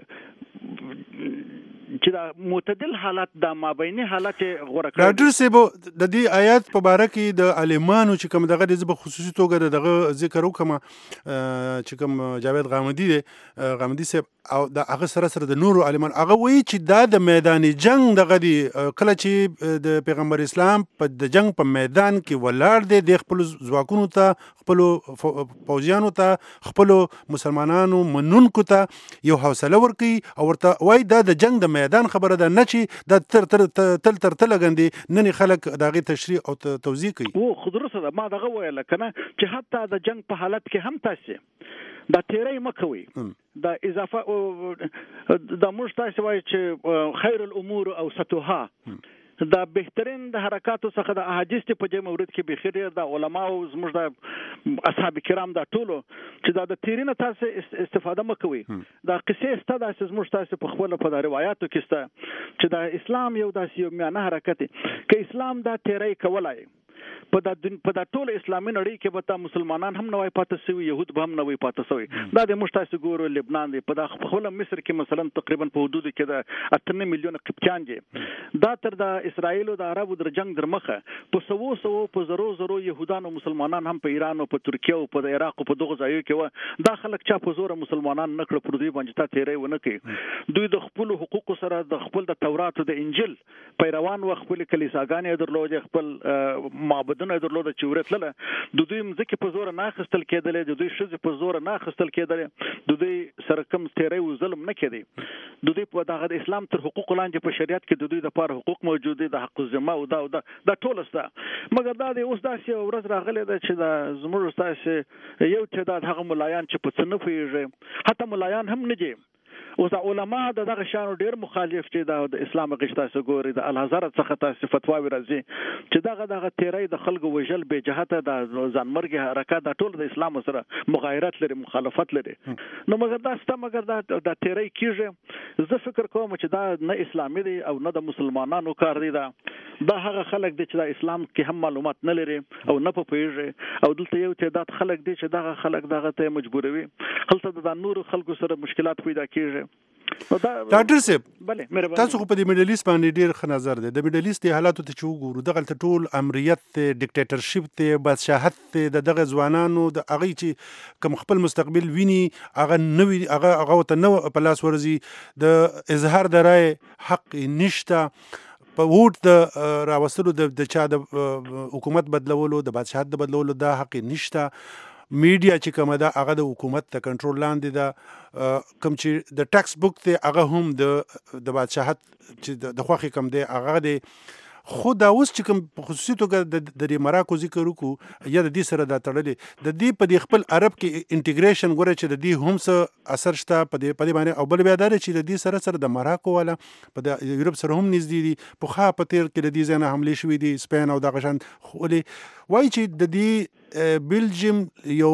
چې دا معتدل حالت د مابیني حالت غوره کړی. ډاکټر صاحب د دې آیات په باره کې د عالمانو چې کوم دغه د خصوصي توګه دغه ذکر وکم چې کوم جاوید غامدي دی غامدي صاحب او د هغه سره سره د نورو عالمان هغه وایي چې دا د میدان جنگ دغه دی کله چې د پیغمبر اسلام په د جنگ په میدان کې ولاړ دی د خپل ځواکونو ته خپل پوځیانو ته خپل مسلمانانو منونکو ته یو حوصله ورکي او ورته وایي دا د جنگ د میدان خبره ده نه چې دا تر تر تل تر تل غندي نن خلک دغه تشریح او توضیح کوي او خودرسه ده ما دغه ویل کنه چې حتی د جنگ په حالت کې هم تاسو دا تیری مکوي دا اضافه د موږ تاسو وایي چې خیر الامور او ستوها دا بهترین د حرکاتو څخه د احادیث په دې مورد کې بخیر د علماو زموږ د اصحاب کرام دا ټولو چې دا د تیرینه تاسو استفاده مکوي دا قصې ستاسو د زموږ تاسو په خپل په روایتو کې ستا چې د اسلام یو داسې یو میانه حرکت کې اسلام دا تیری کولای په د په د ټول اسلامي نړۍ کې به تا مسلمانان هم نه وای پاتې شوی يهود به هم نه وای پاتې شوی دا د مشتاسو ګورو لبنان دی په د خپل مصر کې مثلا تقریبا په حدود کې د اته میلیون قبطیان دي دا تر د اسرایل او د عربو در جنگ در مخه په سوو سوو په زرو زرو يهودان او مسلمانان هم په ایران او په ترکیه او په عراق او په دغه ځایو کې و دا خلک چا په زور مسلمانان نکړه پر دوی باندې تا تیرې ونه کوي دوی د خپل حقوقو سره د خپل د تورات او د انجیل پیروان و خپل کلیساګانې درلودي خپل معبدونه درلوده چې ورتله د دوی مځکه په زور نه خستل کېدل د دوی شذ په زور نه خستل کېدل د دوی سره کوم تیری او ظلم نه کېدی د دوی په دغه اسلام تر حقوق لاندې په شریعت کې د دوی د لپاره حقوق موجود دي د حق الذمه او دا او دا ټول ستا مګر دا د اوس داسې ورځ راغله ده چې دا زموږ تاسو یو تعداد هغه ملایان چې په څنډه پیږي حتی ملایان هم نه دي اوس علماء د دغه شانو ډیر مخالف دي د اسلام غشتا سګوري د الازهر څخه تاسو فتوا ورزي چې دغه دغه تیری د خلکو وجل به جهته د ځانمرګي حرکت د ټول د اسلام سره مغایرت لري مخالفت لري نو مګر دا ست مګر دا د تیری کیږي زه فکر کوم چې دا نه اسلامي دي او نه د مسلمانانو کار دی دا دا هغه خلک دي چې د اسلام کې هم معلومات نه لري او نه پوهیږي او دلته یو تعداد خلک دي چې دغه خلک دغه ته مجبوروي خلته د نور خلکو سره مشکلات پیدا کیږي ډاکټر صاحب تاسو خو په دې میډل ایست باندې ډیر ښه نظر دی د میډل ایست حالاتو ته چې وګورو دغه ټول امریت ډیکټیټرشپ ته بادشاہت ته د دغه ځوانانو د هغه چې کوم خپل مستقبل ویني هغه نوې هغه هغه ته نو په لاس ورځي د اظهار د رائے حق نشته په ووټ د راوستلو د چا د حکومت بدلولو د بادشاہت د بدلولو د حق نشته میډیا چې کومه ده هغه د حکومت ته کنټرول لاندې ده کوم چې د ټیکس بوک ته هغه هم د د بادشاہت چې د خوخي کم دی هغه دی خو دا اوس چې کوم خصوصي توګه د مراکو ذکر وکړو یا د دې سره دا تړلې د دې په خپل عرب کې انټیګریشن غوړي چې د دې هم څه اثر شته په دې په دې باندې او بل بیا دا چې د دې سره سره د مراکو والا په د یورپ سره هم نږدې دي په خا په تیر کې د دې ځنه حمله شوې دي سپین او د غشن خولې وای چې د دې بلجیم یو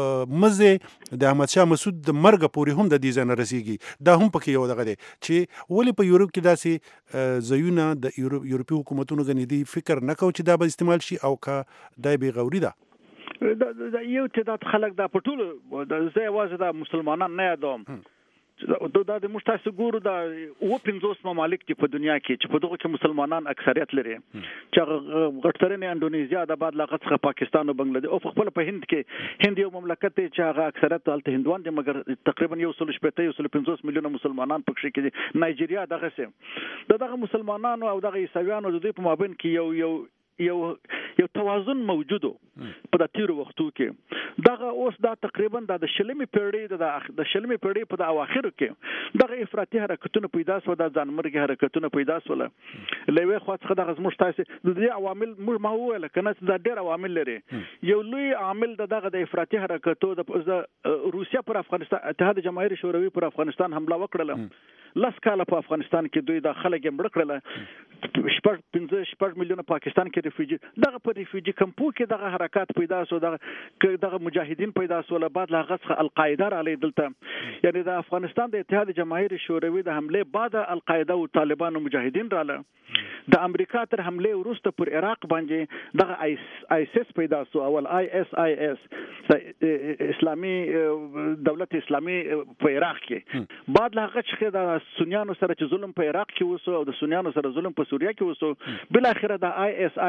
مزه د احمد شاه مسعود د مرګ پورې هم د دې ځنه رسیږي دا هم پکې یو دغه دی چې ولی په یورپ کې داسې زيونه د یورپي حکومتونو غني دي فکر نه کو چې دا به استعمال شي او کا دای به غوري ده دا یو تعداد خلک دا په ټول د زه واځه د مسلمانان نه یادوم دا د مشتاسو ګورو دا او پنځوس ممالک دي په دنیا کې چې په دغه کې مسلمانان اکثریت لري چې غټترین اندونیزیا د بعد لاغت څخه پاکستان او بنگلاديش او خپل په هند کې هند یو مملکت دی چې هغه اکثریت دلته هندوان دي مګر تقریبا یو سل شپږ یو سل پنځوس میلیونه مسلمانان پکې کې دي نایجیریا دغه سه دغه مسلمانانو او دغه عیسویانو د دوی په مابین کې یو یو یو یو توازن موجود په د تیر وختو کې دغه اوس دا تقریبا د شلمي پیړۍ د د شلمي پیړۍ په د اواخر کې دغه افراطي حرکتونه پیدا شو د ځانمرګي حرکتونه پیدا شول لوي خو څخه د غزموش تاسو د دې عوامل موږ ما ویل کنه دا ډېر عوامل لري یو لوی عامل دغه د افراطي حرکتو د روسیا پر افغانستان اتحاد جماهیر شوروي پر افغانستان حمله وکړه لس کاله په افغانستان کې دوی د خلک مړ کړل شپږ پنځه شپږ میلیونه پاکستان کې ریفیوجی دغه په ریفیوجی کمپو کې دغه حرکات پیدا شو دغه دغه مجاهدین پیدا شول بعد لا غسخه القاعده را لې دلته یعنی د افغانستان د اتحاد جماهیر شوروي د حمله بعد القاعده او طالبان او مجاهدین رااله د امریکا تر حمله وروسته پر عراق باندې دغه آی اس اس پیدا شو اول آی اس آی اس اسلامي دولت اسلامي په عراق کې بعد لا غسخه د سنیانو سره چې ظلم په عراق کې وسو او د سنیانو سره ظلم په سوریه کې وسو بل اخره د آی اس آی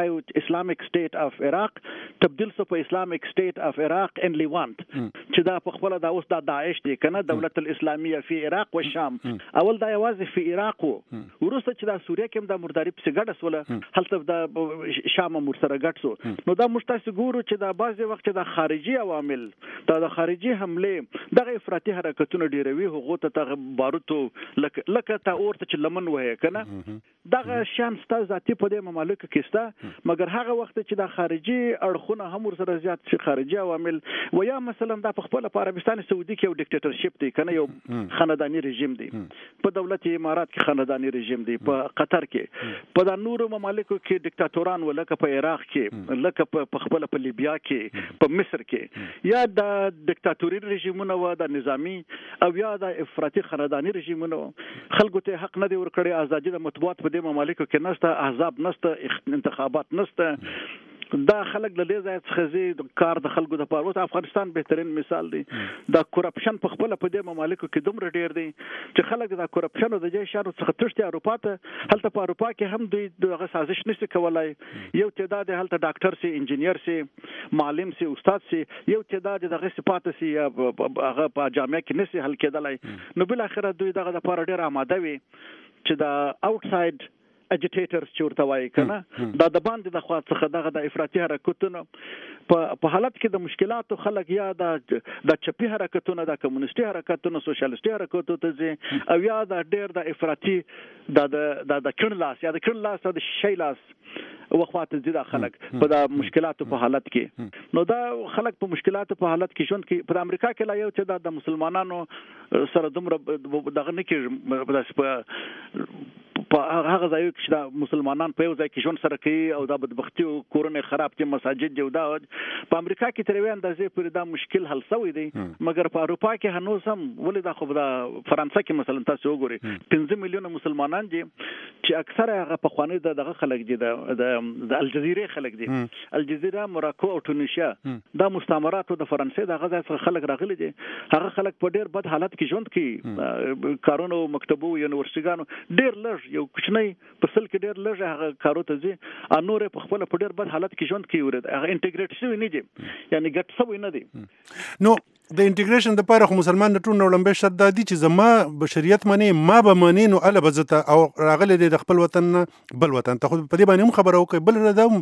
وای اسلامیک سټیټ اف عراق تبدیل سو په اسلامیک سټیټ اف عراق ان لیوانت چې دا په خپل دا اوس د داعش دی کنه دولت الاسلامیه فی عراق و شام اول دا یوازې فی عراق ورسته چې دا سوریه کې د مرداري په ګډه سوله هلته د شام مر سره ګډ سو نو دا مشتاس ګورو چې دا بعضی وخت د خارجي عوامل دا د خارجي حمله دغه افراطي حرکتونه ډیروي هغه ته باروتو لکه لکه تا اورته چې لمن وای کنه دغه شان ست ذاتی په دې ممالک کې ستا مګر هغه وخت چې د خارجي اړخونه هم ور سره زیات شي خارجي عوامل و یا مثلا د خپل په عربستان سعودي کې یو ډیکټیټرشپ دی کنه یو خاندانی رژیم دی په دولت امارات کې خاندانی رژیم دی په قطر کې په د نورو ممالکو کې ډیکټاتوران ولکه په عراق کې لکه په خپل په لیبیا کې په مصر کې یا د ډیکټاتوري رژیمونو و د نظامی او یا د افراطي خاندانی رژیمونو خلکو ته حق نه دی ورکړي ازادي د مطبوعات په دې ممالکو کې نشته احزاب نشته انتخابات نشته دا خلک له دې ځای څخه زی کار د خلکو د پاره افغانستان بهترین مثال دی دا کرپشن په خپل په دې ممالکو کې دومره ډیر دی چې خلک دا کرپشن د جې شارو څخه تشتي اروپا ته هلته په اروپا کې هم دوی دغه سازش نشي کولای یو تعداد هلته ډاکټر سي انجینیر سي معلم سي استاد سي یو تعداد دغه صفات سي هغه په جامعه کې نشي حل کېدلای نو بل اخر دوی دغه د پاره ډیر آماده وي چې دا اوټساید اجیټیټرز چې ورته وایي کنه دا د باندې د خوا څخه دغه د افراطي حرکتونو په په حالت کې د مشکلاتو خلک یا د د چپی حرکتونو د کمونیستي حرکتونو سوشلیستي حرکتونو ته ځي او یا د ډېر د افراطي د د د کڼ لاس یا د کڼ لاس او د شی لاس وخواته ځي د خلک په د مشکلاتو په حالت کې نو دا خلک په مشکلاتو په حالت کې ژوند کې په امریکا کې لا یو چې د مسلمانانو سره دومره دغه نه کې په په هغه ځای کې چې مسلمانان په یو ځای کې ژوند سره کوي او دا بدبختی او کورونه خراب دي مساجد دی دا په امریکا کې تر وې اندازې پر دا مشکل حل شوی دی مګر په اروپا کې هنوز هم ولې دا خو دا فرانسه کې مثلا تاسو وګورئ پنځه میلیونه مسلمانان دي چې اکثره هغه په خواني دغه خلک دي د د الجزیره خلک دي الجزیره موراکو او تونیشیا دا مستعمرات د فرانسې د غزا څخه خلک راغلي دي هغه خلک په ډیر بد حالت کې ژوند کوي کارونو مکتبو یونیورسيټګانو ډیر لږ یو کوچنی په سل کې ډیر لږ هغه کارو ته ځي انور په خپل په ډیر بد حالت کې ژوند کوي ورته هغه انټیګریټ شوی نه دي یعنی ګټ شوی نه دي نو د انټیګریشن د پاره خو مسلمان د ټول نړۍ شرط دادی چې زما بشریت منی ما به منی نو اله بزته او راغله د خپل وطن بل وطن ته خو په دې باندې هم خبره وکي بل ردم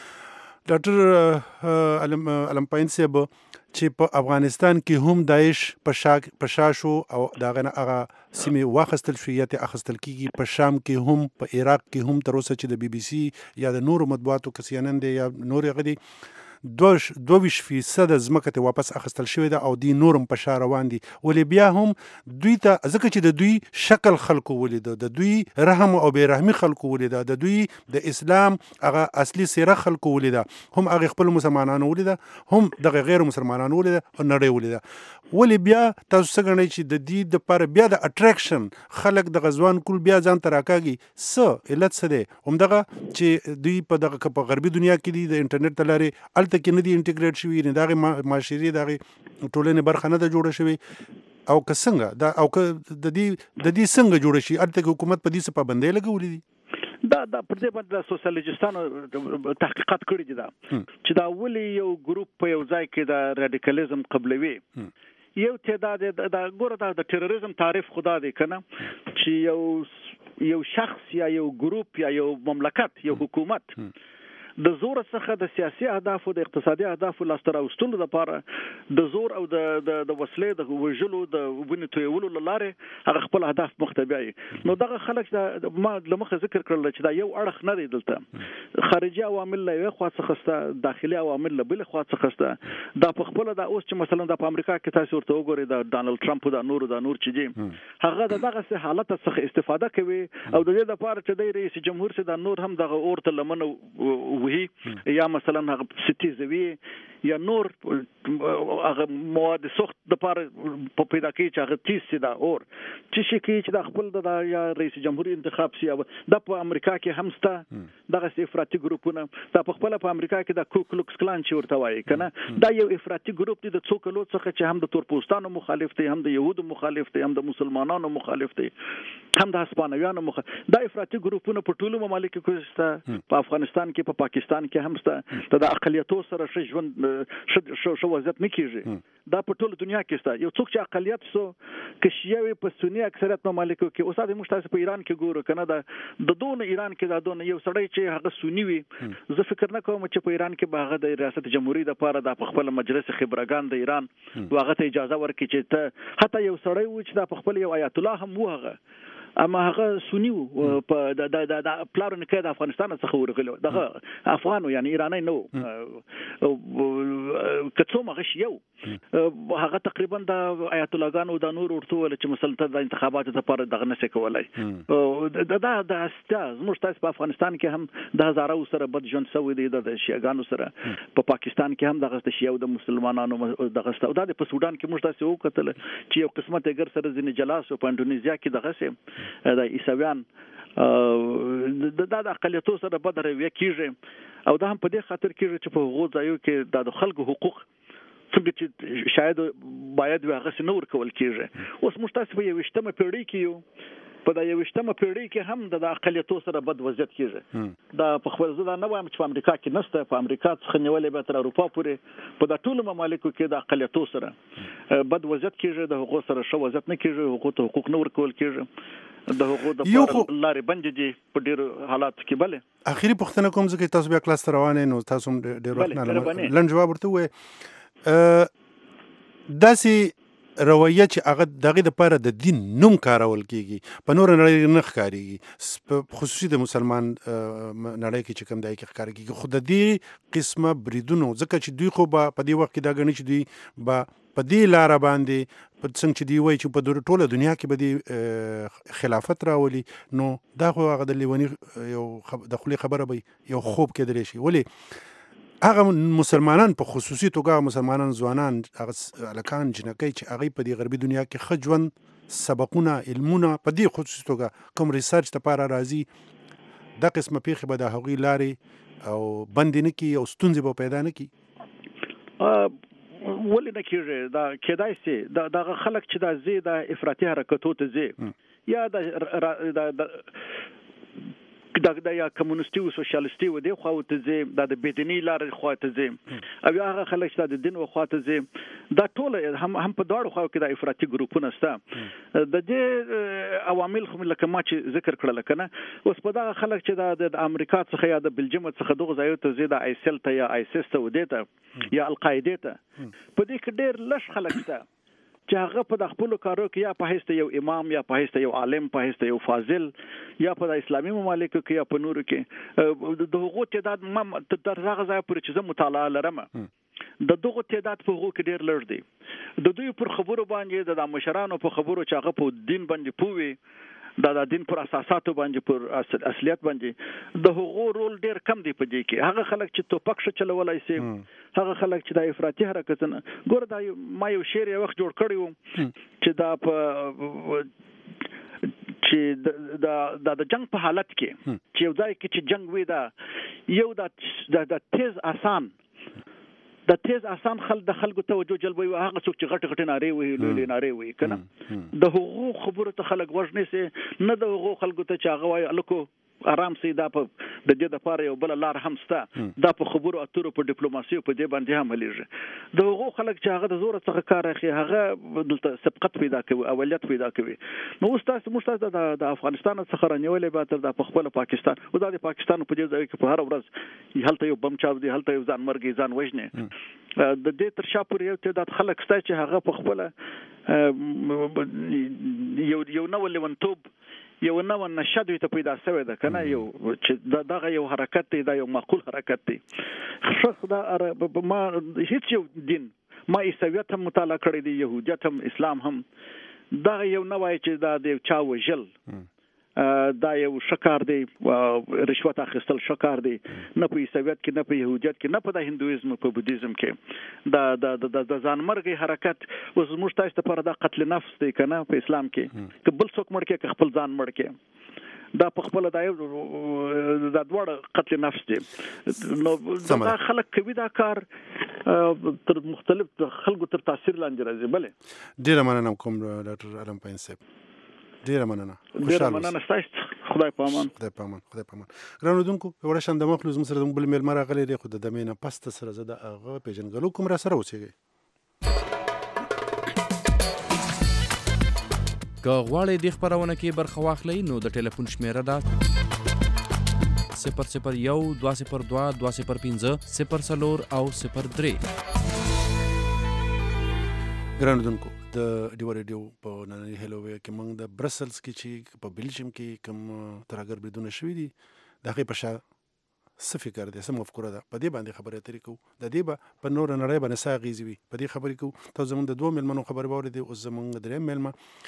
ډاکټر علم علم پاینسب چې په افغانستان کې هم داعش په شاک په شاشو او داغه هغه سیمه واخستل شویت اخستل کیږي په شام کې هم په عراق کې هم تر اوسه چې د بي بي سي یا د نورو مطبوعاتو کسيانند یا نور غدي دوش دویش فیصد زمکه ته واپس اخستل شوی دا او دی نورم په شار روان دي ولې بیا هم دوی ته ځکه چې د دوی شکل خلکو ولید د دوی رحم او بیرحمی خلکو ولید د دوی د اسلام هغه اصلي سیره خلکو ولید هم هغه خپل مسلمانانو ولید هم د غیر مسلمانانو ولید او نړۍ ولید ولې بیا تاسو څنګه چې د دې د پر بیا د اټریکشن خلک د غزوان کول بیا ځان تراکاږي س علت څه ده هم دغه چې دوی په دغه په غربي دنیا کې دي د انټرنیټ تلاري کې نه دي انټیګریټ شوی نه دغه معاشري دغه ټولنې برخه نه ده جوړه شوی او که څنګه دا او که د دې د دې څنګه جوړ شي الته حکومت په دې څه پابندۍ لګولې دي دا دا پر دې باندې سوسیالېستانو تحقیقات کړي دي دا چې دا ولي یو ګروپ په یو ځای کې د رادیکالیزم قبلوي یو تعداد د ګوره د ټیرریزم تعریف خدا دی کنه چې یو یو شخص یا یو ګروپ یا یو مملکت یو حکومت د زور څخه د سیاسي اهداف او د اقتصادي اهداف لاسته راوستلو لپاره د زور او د د وسلې د وژلو د وبنې تویولو لاره هغه خپل اهداف مختبعي نو دغه خلک د ما لمخه ذکر کړل چې دا یو اړخ نه دی دلته خارجي عوامل له یو خوا څخه ستا داخلي عوامل له بل خوا څخه ستا دا په خپل د اوس چې مثلا د امریکا کې تاسو ورته وګورئ د ډانلډ ټرمپ د نور د نور چې دی هغه دغه حالت څخه استفاده کوي او د دې لپاره چې د رئیس جمهور سره د نور هم دغه اورته لمنه وهي یا مثلا هغه ستیزوي یا نور هغه مواد سخت د پاره په پیدا کې چې هغه تیز سي دا اور چې شي کې چې د خپل د یا رئیس جمهور انتخاب سي د په امریکا کې همستا دغه افراطي ګروپونه دا په خپل په امریکا کې د کوکلوکس کلان چې ورته وایي کنه دا یو افراطي ګروپ دی د څو کلو څخه چې هم د تورپوستانو مخالف دي هم د يهودو مخالف دي هم د مسلمانانو مخالف دي هم د هسپانویانو مخالف دا افراطي ګروپونه په ټولو ممالکو کې په افغانستان کې په پاکستان کې هم ستا د اقلیتو سره ښه ژوند ښه ښه وضعیت نه کیږي. دا په ټول دنیا کې ستا یو څوک چې اقلیت سو که شیعه په سنی اکثریت ممالکو کې اوس د موږ تاسو په ایران کې ګورو کنه دا د دون ایران کې دا دون یو سړی چې هغه سنی وي زه فکر نه کوم چې په ایران کې به هغه د ریاست جمهوریت لپاره د خپل مجلس خبرګان د ایران واغه ته اجازه ورکړي چې ته حتی یو سړی و چې د خپل یو آیت الله هم وغه اما هغه سنی وو په د د د پلارو نه کې د افغانستان څخه ورغلو دغه افغانو یعنی ایرانی نو کڅو مغش یو هغه تقریبا د آیت الله غانو د نور ورته ول چې مسلطه د انتخاباتو لپاره دغه نشي کولای دا د د استاز موږ تاسو په افغانستان کې هم د هزارو سره بد ژوند سوی دی د شیعاګانو سره په پاکستان کې هم دغه د شیعو د مسلمانانو دغه ستو د په سودان کې موږ تاسو وکتل چې یو قسمت ګر سره ځنې جلاس په انډونیزیا کې دغه سه د عیسویان د د اقلیتو سره بدره وکیږي او دا هم په دې خاطر کېږي چې په هغو ځایو کې د خلکو حقوق څنګه چې شاید باید هغه نور کول کېږي. اوس موږ تاسو په یوشتمه پیړۍ کې یو په دا یوشتمه پیړۍ کې هم د اقلیتو سره بد وضعیت کېږي. دا په خپل ځل نه وایم چې په امریکا کې نشته په امریکا څخه نیولې به تر اروپا پورې په د ټولو ممالکو کې د اقلیتو سره بد وضعیت کېږي د حقوق سره ښه وضعیت نه کېږي حقوق ته حقوق نور کول کېږي د حقوق د لارې بندې دي په ډېر حالات کې. بله اخیری پوښتنه کوم ځکه تاسو بیا کلاس ته روانې نو تاسو هم ډېر وخت نه لنډ جواب ورته وایي داسې رویه چې هغه دغه د پاره د دین نوم کارول کیږي په نور نړۍ نه ښکاریږي خصوصي د مسلمان نړۍ کې چې کوم دای کې ښکار کیږي خو د دې قسمه بریدونو ځکه چې دوی خو په دې وخت کې دا غني چې دوی با په دې لار باندې په څنګه چې دی وای چې په ټوله دنیا کې به دی خلافت راولي نو دا خو هغه د لیونی یو د خلی خبره به یو خوب کېدلی شي. ولی هغه مسلمانان په خصوصي توګه مسلمانان ځوانان هغه الکان جنکۍ چې هغه په دې غربي دنیا کې ښه ژوند سبقونه علمونه په دې خصوصي توګه کوم ریسرچ لپاره راځي دا قسمه پیښې به د هغوی لارې او بندې نه کړي او ستونزې به پیدا نه کړي. ولې نه کېږي دا کېدای شي دا دغه خلک چې دا زی د افراطي حرکتو ته زی یا د د د یا کمونیستي او سوشلیستي و دی خو ته زی د بيدینی لار خو ته زی او هغه خلک چې د دین خو ته زی دا ټول هم هم په دواړو خو کې د افراطي ګروپونه سته د دې عوامل خو لکه ما چې ذکر کړل کنه اوس په دا خلک چې د امریکا څخه یا د بلجیم څخه دغه ځایو ته زی د آیسل ته یا آیسس ته ودی ته یا القاعده ته په دې کې ډېر لږ خلک سته چې هغه په خپل کارو کې یا په هیڅ یو امام یا په هیڅ یو عالم په هیڅ یو فاضل یا په اسلامي ممالکو کې یا په نورو کې د هغو تعداد ما تر هغه ځای پورې چې زه مطالعه لرم د دغه تعداد په هغو کې ډېر لږ دی. د دوی پر خبرو باندې د مشرانو په خبرو چې هغه په دین باندې پوي دا د دین پر اساساتو باندې پر اصلیت باندې د هغو رول ډیر کم دی په دې کې. هغه خلک چې توپک ش چلولای شي هغه خلک چې د افراطي حرکتونه ګور دا ما یو شعر یو وخت جوړ کړی و چې دا په چې د د جنگ په حالت کې چې یو ځای کې چې جنگ وي دا یو د د تیز آسان د تیز آسان خل د خلکو توجه جلبوي هغه څوک چې غټ غټ نارې وي لولې نارې وي کنه د حقوق خبره ته خلک ورنه سي نه د حقوق خلکو ته چې هغه وای الکو آرام سي دا په د دې د پاره یو بل لار هم سته دا په خبرو اترو په ډیپلوماسي په دې باندې هم هليږي د حقوق خلک چې هغه د زور څخه کار اخی هغه دلته سبقت پیدا کوي اولیت پیدا کوي. نو اوس تاسو مشتاز د افغانستان څخه رانیولې به تر د خپل پاکستان او د پاکستان په دې ځای کې په هر ورځ هلته یو بم چاو دی هلته یو ځان مرګي ځان وژني د دې تر شا پورې یو تعداد خلک سته چې هغه په خپل یو یو نو لونتوب یو نو نشد ته پیدا شوی ده کنه یو چې دغه یو حرکت دی دا یو معقول حرکت دی. شخص دا ما هیڅ یو دین ما عیسویت هم مطالعه کړی دی يهودیت هم اسلام هم دا یو نوای چې دا د چا وجل دا یو شکار دی رشوت اخیستل شکار دی نه په عیسویت کې نه په يهودیت کې نه په د هندویزم په بودیزم کې دا د د ځانمرګي حرکت اوس موږ تاسو ته پر د قتل نفس دی کنه په اسلام کې که بل څوک مړ کې خپل ځان مړ کې دا په خپل د د دوړ قتل نفس دی. نو دا خلک کوي دا کار تر مختلف خلکو تر تاثیر لاندې راځي. بله ډیره مننه کوم ډاکټر علم پاین صاحب ډیره مننه ډیره مننه تاسو خدای په امان خدای په امان خدای په امان ګران اورېدونکو په وړه شان د مخلوز مو سره بل میلمه راغلی دی خو د دمې نه پس ته سره زه د هغه پېژنګلو کوم را سره اوسېږئ که غواړئ دې خپرونه کې برخه واخلئ نو د ټلیفون شمیره ده صفر صفر یو دوه صفر دوه دوه صفر پنځه صفر څلور او صفر درې. ګران اورېدونکو د ډیوه ریډیو په ننني هیلووی کې موږ د برسلز کې چې په بلجیم کې کوم ترهګر بریدونه شوي دي د هغې په شا څه فکر دی څه مفکوره ده په دې باندې خبرې اترې کوو د دې به په نوره نړۍ باندې څه اغېزې وي په دې خبرې کوو تاسو زموږ د دوو میلمنو خبرې به اورېدې اوس زموږ درېیم میلمه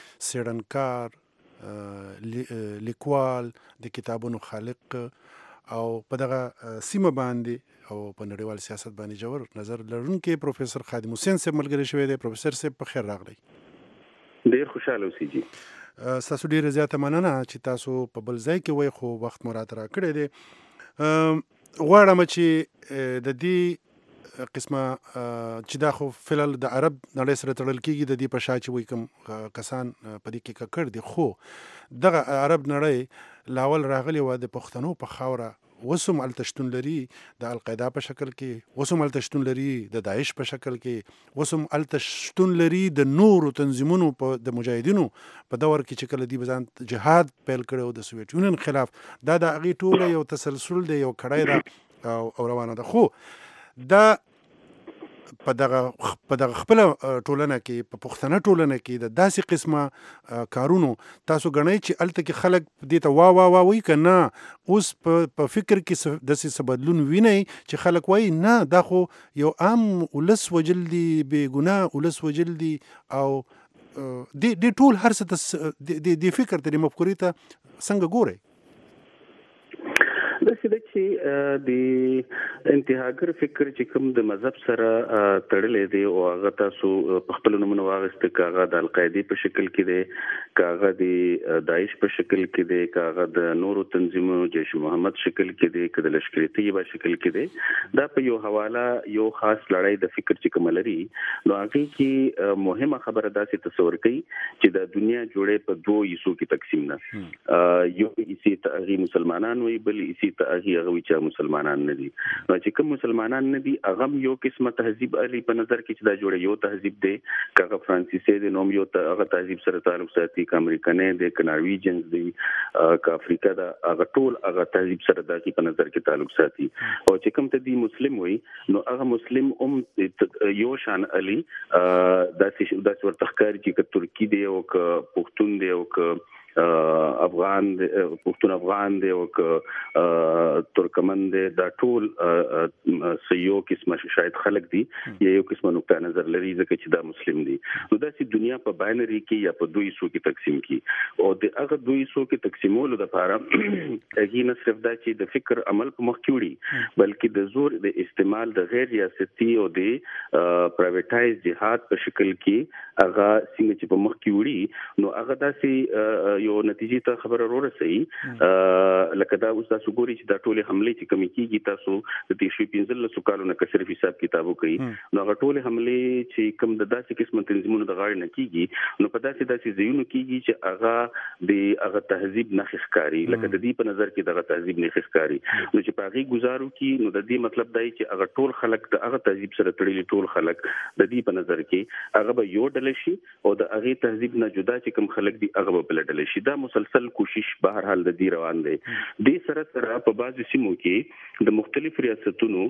څېړنکار لیکوال د کتابونو خالق او په دغه سیمه باندې او په نړیوال سیاست باندې جوړ نظر لرونکی پروفیسور خادم حسین صاحب ملګری شوی دی. پروفیسور صاحب په خیر راغلی. ډېر خوشاله اوسئ جی. ستاسو ډېره زیاته مننه چې تاسو په بل ځای کې وئ خو وخت مو راته راکړی دی. غواړم چې د دې قسمه چې دا خو فلال د عرب نړۍ سره تړل کېږي د دې په شا چې وایي کوم کسان په دې کې ککړ دي خو دغه عرب نړۍ لاول راغلی وه د پښتنو په خاوره اوس هم هلته شتون لري د القاعده په شکل کې اوس هم هلته شتون لري د داعش په شکل کې اوس هم هلته شتون لري د نورو تنظیمونو په د مجاهدینو په دور کې چې کله دوی به ځان جهاد پیل کړی و د سوویت یونین خلاف دا د هغې ټوله یو تسلسل دی یو کړی ده او روانه ده خو دا په دغه په دغه خپله ټولنه کې په پښتنه ټولنه کې د داسې قسمه کارونو تاسو ګڼئ چې هلته کې خلک دې ته وا وا وا وایي که نه اوس په فکر کې داسې څه بدلون وینئ چې خلک وایي نه دا خو یو عام ولس وجل دي بې ګناه ولس وجل دي او دې ټول هر څه دې فکر ته دې مفکورې ته څنګه ګورئ؟ داسې ده چې د انتهاګر فکر چې کوم د مذهب سره تړلی دی او هغه تاسو په خپلو نومونه واخیسته که هغه د القاعدې په شکل کې دی که هغه د داعش په شکل کې دی که هغه د نورو تنظیمونو جیش محمد شکل کې دی که د لشکر طیبه شکل کې دی دا په یو حواله یو خاص لړۍ د فکر چې کومه لري نو هغې کې مهمه خبره داسې تصور کوي چې د دنیا جوړې په دوو حصو کې تقسیم ده یو حصې ته هغې مسلمانان وایي بل حصې ته هغې هغه وایي چې مسلمانان نه دي نو چې کوم مسلمانان نه دي هغه هم یو قسمه تهذیب علي په نظر کې چې دا جوړه یو تهذیب دی که هغه فرانسیسي دی نو هم یو هغه تهذیب سره تعلق ساتي که امریکنی دی که نارویجنز دی که افریقا ده هغه ټول هغه تهذیب سره د هغې په نظر کې تعلق ساتي او چې کوم ته دی مسلم وایي نو هغه مسلم هم یو شان علي داسې داسې ورته ښکاري چې که ترکي دی او که پښتون دی او که افغان دی پښتون افغان دی او که ترکمن دی دا ټول یو قسمه شاید خلک دي یا یو قسمه نقطه نظر لري ځکه چې دا مسلم دي نو داسې دنیا په باینري کې یا په دوی حصو کې تقسیم کړي او د هغه دوی حصو کې تقسیمولو دپاره هغې نه صرف دا چې د فکر عمل په مخ کې وړي بلکې د زور د استعمال د غیر ریاستي او د پرایویټایز جهاد په شکل کې هغه څنګه چې په مخ کې وړي نو هغه داسې یو نتیجې ته خبره ورسوي لکه دا اوس تاسو ګورئ چې دا ټولې حملې چې کومې کېږي تاسو د تېر شوي پنځلسو کالو نه که صرف حساب کتاب وکړئ نو هغه ټولې حملې چې کوم د داسې قسمه تنظیمونو د غاړې نه کېږي نو په داسې داسې ځایونو کېږي چې هغه د هغه تهذیب نښې ښکاري لکه د دې په نظر کې دغه تهذیب نښې ښکاري نو چې په هغې ګزار وکړي نو د دې مطلب دا چې هغه ټول خلک د هغه تهذیب سره تړلي ټول خلک د دې په نظر کې هغه به یو ډله شي او د هغې تهذیب نه جدا چې کوم خلک دي هغه به بله ډله شي دا مسلسل کوشش به هر حال د دې روان دی دې سره سره په بعضو سیمو کې د مختلف ریاستونو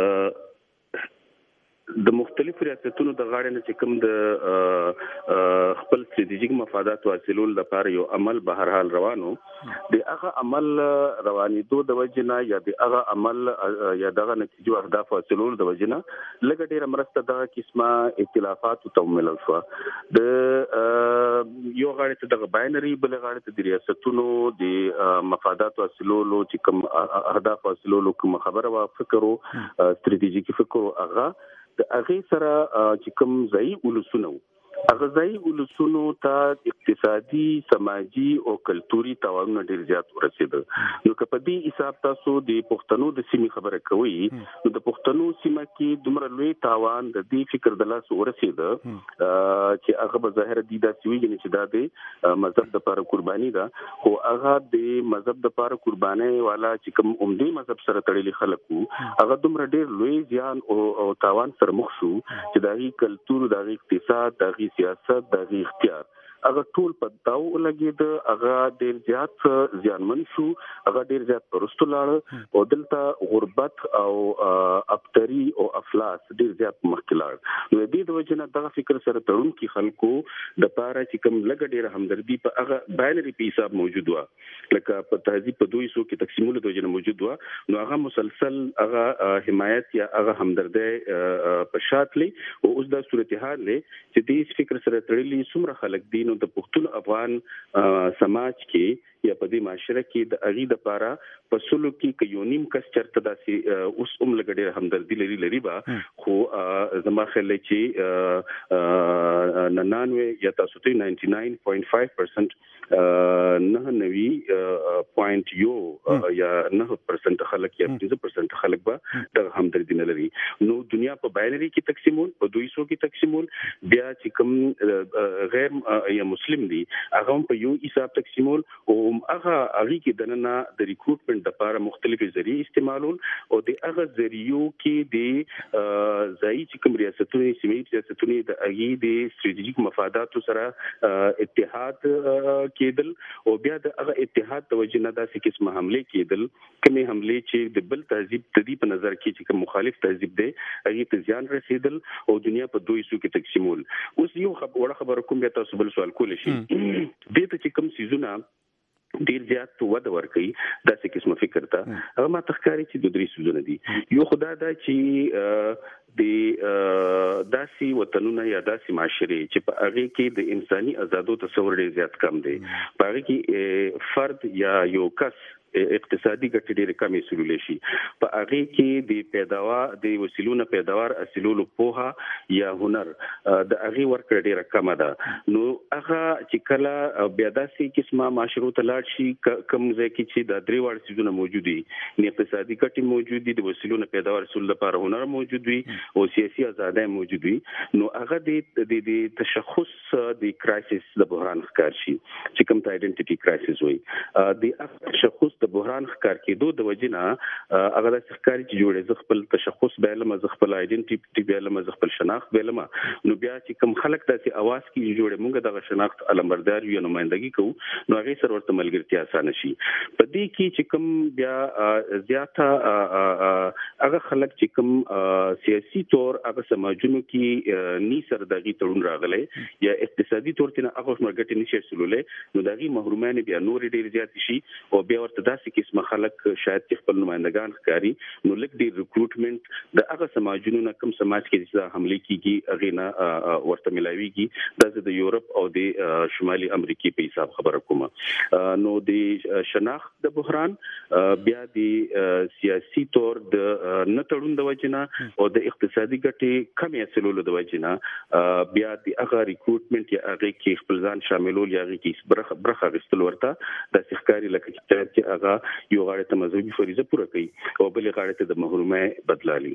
د مختلفو ریاستونو د غاړې نه چې کوم د خپل ستراتیژیک مفاداتو حاصلولو لپاره یو عمل به هر حال روانو د هغه عمل روانېدو د وجې نه یا د هغه عمل یا دغه نتیجو اهدافو حاصلولو د وجې نه لږه ډېره مرسته دغه قسمه اختلافاتو ته وملل شوه د یو غاړې ته دغه باینري بلې غاړې ته د ریاستونو د مفاداتو حاصلولو چې کوم اهدافو حاصلولو کومه خبره وه فکر و ستراتیژیکي فکر و هغه د هغې سره چې کوم ځایي ولسونه وو غذایی ولسونو ته اقتصادي سماجي او کلتوري تاوانونه ډیر زیات ورسېده. نو که په دې حساب تاسو د پښتنو د سیمې خبره کوي نو د پښتنو سیمه کې دومره لوی تاوان د دې فکر د لاس ورسېده چې هغه به ظاهر دي دا سوي چې دا د مذهب د لپاره قرباني ده، خو هغه د مذهب د لپاره قرباني والا چې کوم عمدي مذهب سره تړلي خلک وو هغه دومره ډیر لوی زیان او تاوان سره مخ شو چې دغه کلتور، دغه اقتصاد، دغه سیاست، دغه اختیار هغه ټول په داو لګید، هغه ډیر زیات زیانمن شو، هغه ډیر زیات پرستو لاړ او دلته غربت او ابتری او افلاس ډیر زیات مخکې لاړ. نو د دې د وجه نه دغه فکر سره تړون کې خلکو د پاره چې کوم لګ ډیر همدردي په هغه باینري په حساب موجود و، لکه په تهذیب په دوی سو کې تقسیمول د وجه نه موجود و، نو هغه مسلسل هغه حمایت یا هغه همدردي په شاتلې او اوس د صورتحال له چې دې فکر سره تړلي څومره خلک دي د پښتون افغان سماج کې یا په دې معاشره کې د اغي د پاره په سلو کې ک یو نیم کس چرته داسې اوس هم لګډه همدردي لري لري با، خو زما خیال چې ننانوي یا تاسو ته ننانوي داشمه پنځه پرسنټ نه نوي پوینټ یو یا نه پرسنټ خلک یا پنځه پرسنټ خلک به د همدردي نه لري. نو دنیا په باینري کې تقسیمول، په دوه سو کې تقسیمول، بیا چې کوم غیر یا مسلم دي هغه په یو حساب تقسیمول او هغه هغه کې دننه د ریکروټمنت لپاره مختلفي ذریعہ استعمالول او د هغه ذریعو کې د ځای چې کوم ریاستونو سیمې ریاستونو د هغه د استراتیژیک مفاداتو سره اتحاد کېدل او بیا د هغه اتحاد د وجه نه داسې قسمه حمله کېدل، کومه حمله چې د بل تهذیب تدی په نظر کې چې کوم مخالف تهذیب دی هغه ته ځان رسیدل او دنیا په دوه سو کې تقسیمول. اوس یو خبره خبره کوم بیا تاسو بل سوال کول شي دې ته چې کوم سيزونه ډیر زیات وده ورکړي داسې قسمه فکر ته هغه ما تخکاری چې د درې سيزونه دي. یو خدا دا چې د داسي وطنونه یا داسي معاشري چې په هغه کې د انساني آزادو تصور ډیر زیات کم دی، په هغه کې فرد یا یو کس اقتصادي ګټې ډېرې کمې سلولې شي، په هغه کې د پیداوار د وسیلونو پیداوار اصلولو پوها یا هنر د هغه ورکړه ډېره کمه ده. نو هغه چې کله بیا داسې قسمه معاشرو ته لاړ شي کوم ځای کې چې د درې وړ سيزونه موجود دي، نه اقتصادي ګټې موجود دي، د وسیلونو پیداوار اصول لپاره هنر موجود وي او سیاسي آزادۍ موجود وي، نو هغه د د تشخص د کرایسس د بحران ښکار شي چې کوم ته آیډنټیټي کرایسس وي. د تشخص د بحران ښکار کېدو د وجنه هغه د ښکاری چې جوړې ز خپل تشخص بیلمه ز خپل آیډنټیټي بیلمه ز خپل شناخت بیلمه، نو بیا چې کوم خلک داسې اواز کې جوړې مونږ د شناخت علمبردار یو نمائندګي کوو نو هغه سره ورته ملګرتیا آسان شي. په دې کې چې کوم بیا زیاته هغه خلک چې کوم سیاسي تور هغه سماجونو کې ني سر دغه تړون راغلي یا اقتصادي تور ته هغه مرګټ نشي سلولې نو دغه محرومانه بیا نور ډیر زیات شي او بیا ورته داسې قسمه خلک شاید خپل نمائندگان ښکاری نو لک دی ریکروټمنټ د هغه سماجونو نه کم سماج کې چې حمله کیږي هغه نه ورته ملاويږي د یورپ او د شمالي امریکای په حساب خبره کومه. نو د شناخت د بحران بیا د سیاسي تور د نتړون د وجنه او د اقتصادي ګټې کمې اصلولو د وجنه بیا د هغه ریکروټمنټ یا هغه کې خپل ځان شاملول یا هغه کې برخه برخه غستل ورته د ښکاری لکه چې هغه یو غاړه ته مذهبي فریضه پوره کوي او بل غاړه ته د محرومه بدلالي.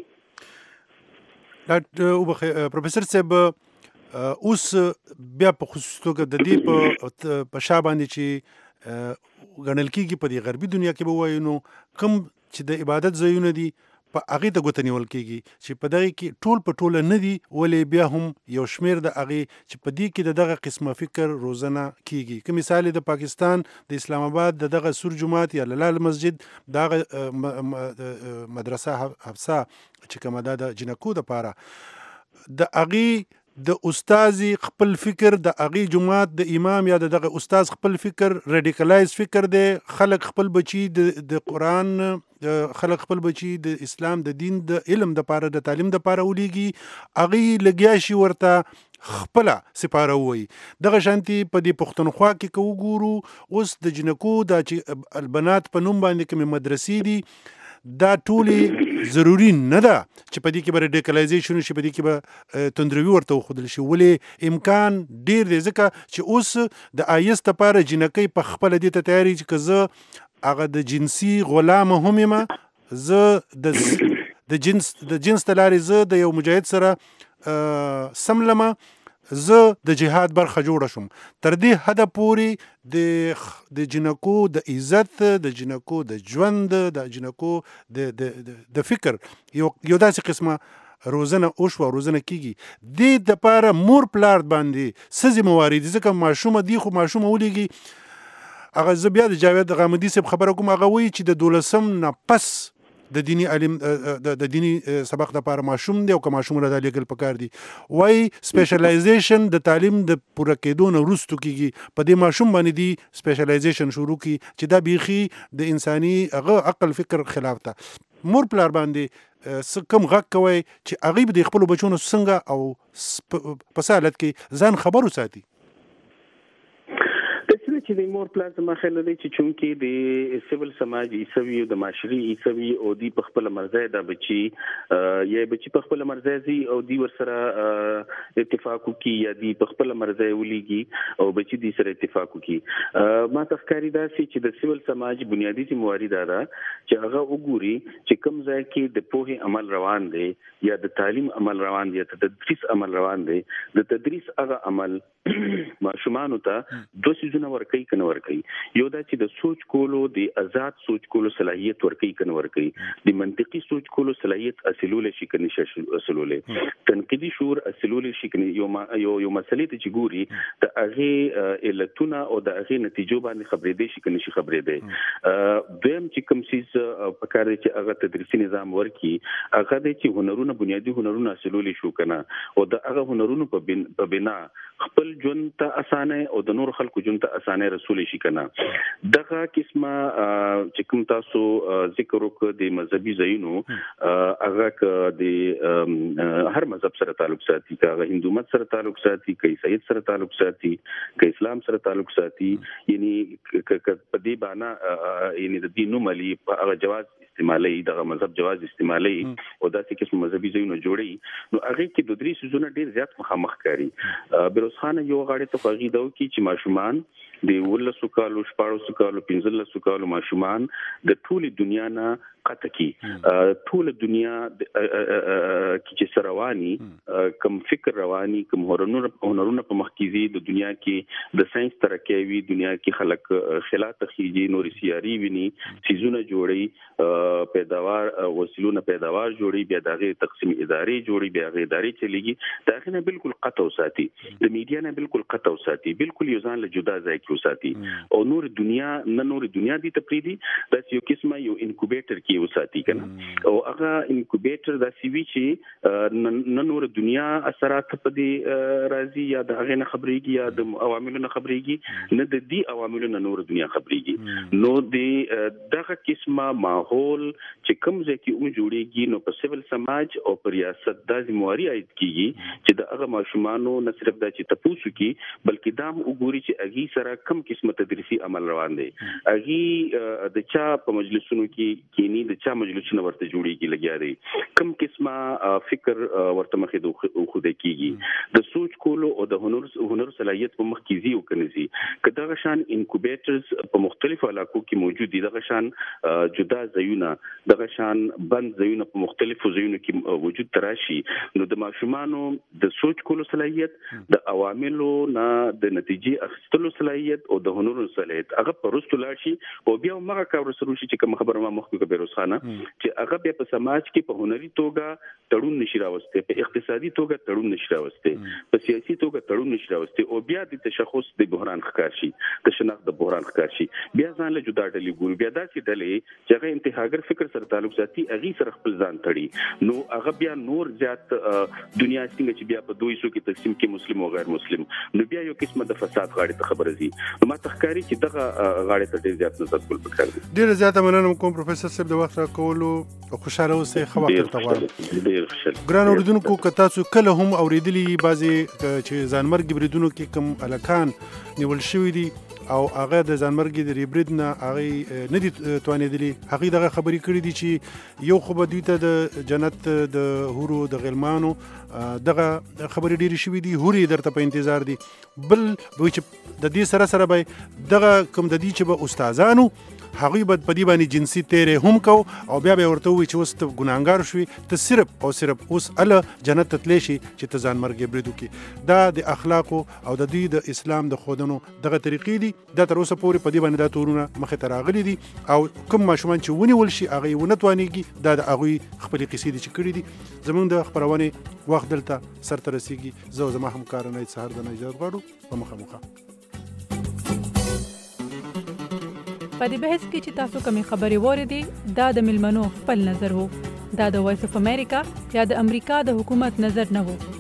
ډاکټر پروفیسور صاحب اوس بیا په خصوص توګه د دې په شا باندې چې غنل کېږي په دې غربي دنیا کې به وایو نو کوم چې د عبادت ځایونه دي په هغه ته ګوتنی ول کېږي چې په دغه کې ټول په ټوله نه دي ولې بیا هم یو شمیر د هغه چې په دې کې دغه قسمه فکر روزنه کېږي. که مثال د پاکستان د اسلام آباد دغه سور جماعت یا لال مسجد دغه مدرسه حفصه چې کومه ده د جنکو د پاره د هغه د استاد خپل فکر د هغه جماعت د امام یا دغه استاد خپل فکر ریډیکلایز فکر دی، خلک خپل بچي د قرآن خلک خپل بچي د اسلام د دین د علم د پاره د تعلیم د پاره ولېږي هغه لګیا شي ورته خپل سپاره وي. دغه شانتي په دې پښتونخوا کې کو ګورو اوس د جنکو د البنات په نوم باندې کوم مدرسې دي دا ټولې ضروري نه ده چې په دې کې به ریډیکلایزیشن شي، په دې کې به تندروي ورته وښودل شي. ولې امکان ډېر دی ځکه چې اوس د آیس دپاره جینکۍ په خپله دې ته تیارې چې که زه هغه د جنسي غلامه هم یم، زه د د جنس د جنس د لارې زه د یو مجاهد سره سملمه، زه د جهاد برخه جوړه شم. تر دې حده پورې د د جنکو د عزت، د جنکو د ژوند، د جنکو د د د فکر یو یو داسې قسمه روزنه وشوه، روزنه کیږي. دې دپاره مور پلار باندې څه ذمهواري دي؟ ځکه ماشومه دی خو ماشومه ولیږي. هغه زه بیا د جاوید غامدي صاحب خبره کوم، هغه وایي چې د دولسم نه پس د دینی علم د دینی سبق لپاره ماشوم دی او که ماشوم له لیکل پکار دي. وای سپیشلایزیشن د تعلیم د پوره کېدو نه وروسته کیږي، په دې ماشوم باندې دی سپیشلایزیشن شروع کی چې دا بیخي د انساني هغه عقل فکر خلاف ده. مور پلار باندې کم غږ کوي چې هغه د خپل بچونو څنګه او په سالت کې ځان خبر وساتي. چې د مور پلان زما خیال دی چې چونکی د سیول سماج ایسوي او د معاشري ایسوي او دی په خپل مرزه دا بچي یا بچي په خپل مرزه زی او دی ور سره اتفاق کوي یا دی په خپل مرزه ولېږي او بچي دی سره اتفاق کوي. ما تفکری دا چې د سیول سماج بنیادی ذمہواری دا ده چې هغه وګوري چې کوم ځای کې د پوهې عمل روان دی یا د تعلیم عمل روان دی یا د تدریس عمل روان دی، د تدریس هغه عمل ماشومانو ته دوه څیزونه ورکوي کنه ورکوي. یو دا چې د سوچ کولو، د آزاد سوچ کولو صلاحیت ورکوي کنه ورکوي، د منطقي سوچ کولو صلاحیت اصلول شي کنه شي اصلول، تنقیدي شعور اصلول شي کنه یو یو یو مسلې ته چې ګوري د هغه علتونه او د هغه نتیجو باندې خبرې دي شي کنه شي خبرې دي. دویم چې کوم سیس په کار دي چې هغه تدریسي نظام ورکي، هغه د چې هنرونه بنیادی هنرونه اصلول شي کنه او د هغه هنرونو په بنا خپل ژوند ته اسانه او د نور خلکو ژوند ته اسانه رسول شي کنه. دغه قسمه چې کوم تاسو ذکر وکړ د مذهبي ځایونو، هغه ک د هر مذهب سره تعلق ساتي، که هغه هندو مت سره تعلق ساتي، که عیسایت سره تعلق ساتي، که اسلام سره تعلق ساتي، یعنی په دې باندې یعنی د دین نوملي هغه جواز استعمالي، دغه مذهب جواز استعمالي او داسې قسم مذهبي ځایونه جوړي، نو هغه کې د درې سيزونه ډیر زیات مخامخ کاری. بیروز خان یو غاړه ته غږی دا کی چې ماشومان د ولسو کالو شپاړو کالو پنځلسو کالو ماشومان د ټولي دنیا نه قطع کی، ټول دنیا کې چې سروانی کم فکر رواني کم هنرونه هنرونه په مخکېزي د دنیا کې د ساينس ترقی وی، دنیا کې خلک خلات خيږي، نور سیاري ویني، سيزونه جوړي، پیداوار وسیلونه پیداوار جوړي، بیا دغه تقسیم ادارې جوړي، بیا غي ادارې چلیږي، داخله بالکل قطع وساتي، د میډیا نه بالکل قطع وساتي، بالکل یو ځان له جدا ځای کې وساتي او نور دنیا نه نور دنیا دي تپریدي د یو قسمه یو انکوبیټر کې وساتي کنه او هغه انکوبیټر د سی وی چې نه نور دنیا اثرات په دې راځي یا د هغه نه خبرېږي یا د عواملو نه خبرېږي، نه د دې عواملو نه نور دنیا خبرېږي. نو د دغه قسمه ماحول چې کوم ځای کې اوم جوړيږي، نو په سیول سماج او پر ریاست د ذمہواری عاید کیږي چې د هغه ماشومانو نه صرف د چې تاسو کې بلکې دا وګوري چې اغي سره کوم قسمه تدریسي عمل روان دي، اغي د چا په مجلسونو کې کینی د چا مجلسونه ورته جوړیږي لګیا دي، کوم قسمه فکر ورته مخې دوه خو د کیږي، د سوچ کولو او د هنر هنر صلاحیت په مخ کې زی او کنيزي کدا غشان انکوبیټرز په مختلفو علاقو کې موجود دي، د غشان جدا ځایونه، د غشان بند ځایونه په مختلفو ځایونو کې وجود تراشي، نو د ماشومانو د سوچ کولو صلاحیت، د عواملو نه د نتیجې اخیستلو صلاحیت او د هنر صلاحیت هغه پرستو لاشي او بیا موږ کاور سره شي چې کوم خبره ما مخکې کوي روزانه چې هغه بیا په سماج کې په هنري توګه تړون نشي راوسته، په اقتصادي توګه تړون نشي راوسته، په سیاسي توګه تړون نشي راوسته او بیا د تشخص د بحران ښکار شي، د شناخت د بحران ښکار شي، بیا ځان له جدا ډلې ګوري، بیا داسې ډلې چې هغه انتهاګر فکر سره تعلق ساتي، هغه سره خپل ځان تړي، نو هغه بیا نور زیات دنیا څنګه چې بیا په دوی سو کې تقسیم کې مسلم او غیر مسلم، نو بیا یو قسمه د فساد غاړه ته خبره زی، نو ما تخکاری چې دغه غاړه ته ډیر زیات نظر کول پکار دي. ډیر زیات مننه کوم پروفیسور صاحب د وخت راکولو او خوشاله اوسئ. خو وخت ته غواړم ډیر خوشاله ګران اوریدونکو که تاسو کله هم اوریدلی بعضی چې ځانمرګ بریدونو کې کم الکان نیول شوی دي او هغه د ځانمرګي د ریبرید نه هغه نه دي توانېدلي هغه دغه خبرې کړې دي چې یو خو به دوی ته د جنت د هورو د غلمانو دغه خبرې ډېرې شوي دي هورې درته په انتظار دي بل وایي چې د دې سره سره به دغه کوم د دې چې به استادانو هغوی به په دې باندې جنسي تیرې هم کو او بیا به ورته ووایي چې اوس ته ګناهګار شوي ته صرف او صرف اوس هله جنت ته تللی شي چې ته ځانمرګي برید وکړي دا د اخلاقو او د دوی د اسلام د ښودنو دغه طریقې دي دا تر اوسه پورې په دې باندې دا تورونه مخې ته راغلي دي او کوم ماشومان چې ونیول شي هغه یې ونه توانېږي دا د هغوی خپلې قصې دي چې کړي دي زموږ د خپرونې وخت دلته سرته رسیږي زه او زما همکار نید سهار د نه اجازت غواړو په مخامخه په دې بحث کې چې تاسو کومې خبرې واورېدې دا د ملمنو خپل نظر وو دا د وایس اف امریکا یا د امریکا د حکومت نظر نه وو